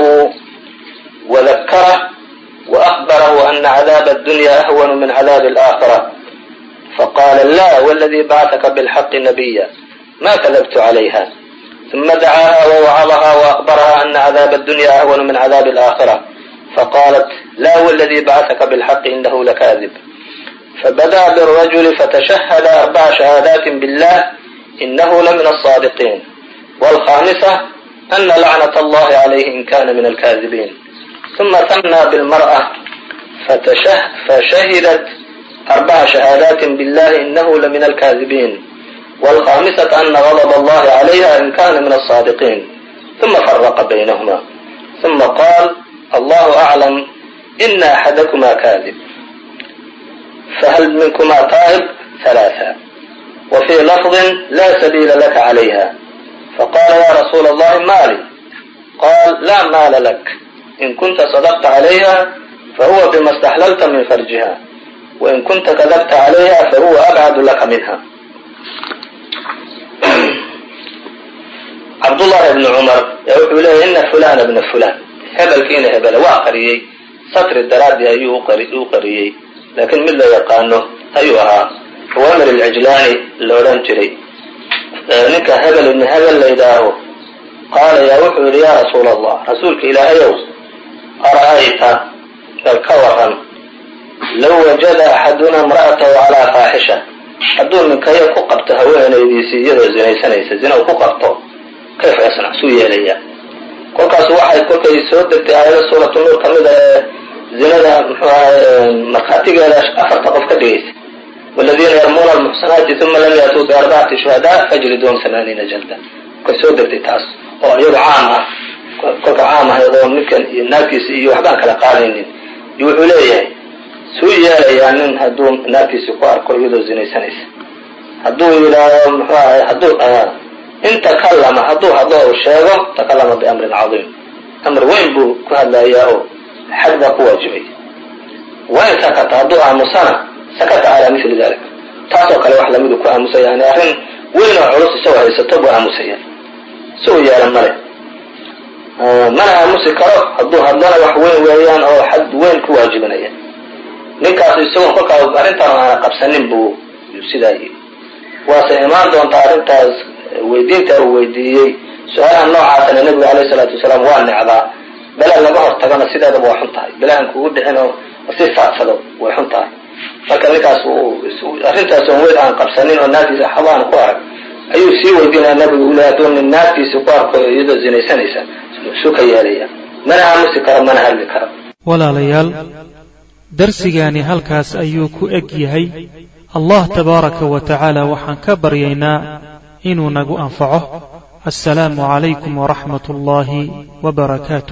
وذكره وأخبره أن عذاب الدنيا أهون من عذاب الآخرة فقال لا والذي بعثك بالحق نبيا ما كذبت عليها. ثم دعاها ووعظها وأخبرها أن عذاب الدنيا أهون من عذاب الآخرة فقالت لا والذي بعثك بالحق إنه لكاذب. فبدأ بالرجل فتشهد أربع شهادات بالله إنه لمن الصادقين والخامسة أن لعنة الله عليه إن كان من الكاذبين. ثم ثنى بالمرأة فتشه فشهدت أربع شهادات بالله إنه لمن الكاذبين والخامسة أن غضب الله عليها إن كان من الصادقين. ثم فرق بينهما ثم قال الله أعلم إن أحدكما كاذب فهل منكما تائب؟ ثلاثة. وفي لفظ لا سبيل لك عليها. فقال يا رسول الله مالي؟ قال لا مال لك إن كنت صدقت عليها فهو بما استحللت من فرجها وإن كنت كذبت عليها فهو أبعد لك منها. عبد الله بن عمر يقول إن فلان ابن فلان هبل كين هبل وقريي سطر الدراد أيوه قريي لكن من لا يقانه أيها هو أمر العجلاني لوران جري نك هبل إن هبل ليداه قال يا وحر يا رسول الله رسولك إلى يوم أرأيت الكورا لو وجد أحدنا امرأته على فاحشة حدون من كي قبته وين يديسي يدو زني سنيس زنا وقبته كيف يصنع سوية ليا كل كاس واحد كل كي يسود على سورة النور كمدة زنا مخاتيق على أفر تقف كديس والذين يرمون المحصنات ثم لم يأتوا بأربعة شهداء فجلدون ثمانين جلدة كل سود تاس أو يبقى عامة كل عامة يضون ممكن الناكس يوحبان كلا قالين يوحوا ليه سوية يعني هدوم ناكس يقار كل يدو زني سنيس هدو إلى هدو آه إن تكلم هدو هدو الشيغة تكلم بأمر عظيم أمر وين بو كهلا إياه حد قوة جميع وين سكت هدو عمسانا سكت على مثل ذلك تعطوك لوحلة مدو كأمسا يعني أخين وين عروس سوى يستبو عمسيا سوي على الملك آه منع عمسي كرب هدو هدونا وحوين ويان أو حد وين كواجبنا يعني ninkaas isagoo kolkaa arrintaan aan qabsanin buu sidaayay waase imaan doonta arrintaas weydiinta uu weydiiyey su-aalaha noocaasana nabiga alayhi salaatu wasalaam waa necdaa bala laga hortagana sideedaba waa xun tahay balahan kugu dhicin oo si faadsado way xun tahay marka ninkaas arrintaas oo weyd aan qabsanin oo naagtiisa xabaan ku arag ayuu sii weydiinaya nabiga uu leeyahay doon naagtiisa ku arko iyadoo zinaysanaysa suu ka yeelaya mana aamusi karo mana hadli karo walaalayaal darsigaani halkaas ayuu ku eg yahay allah tabaaraka wa tacaala waxaan ka baryaynaa inuu nagu anfaco assalaamu calaykum waraxmat ullaahi wabarakaatuh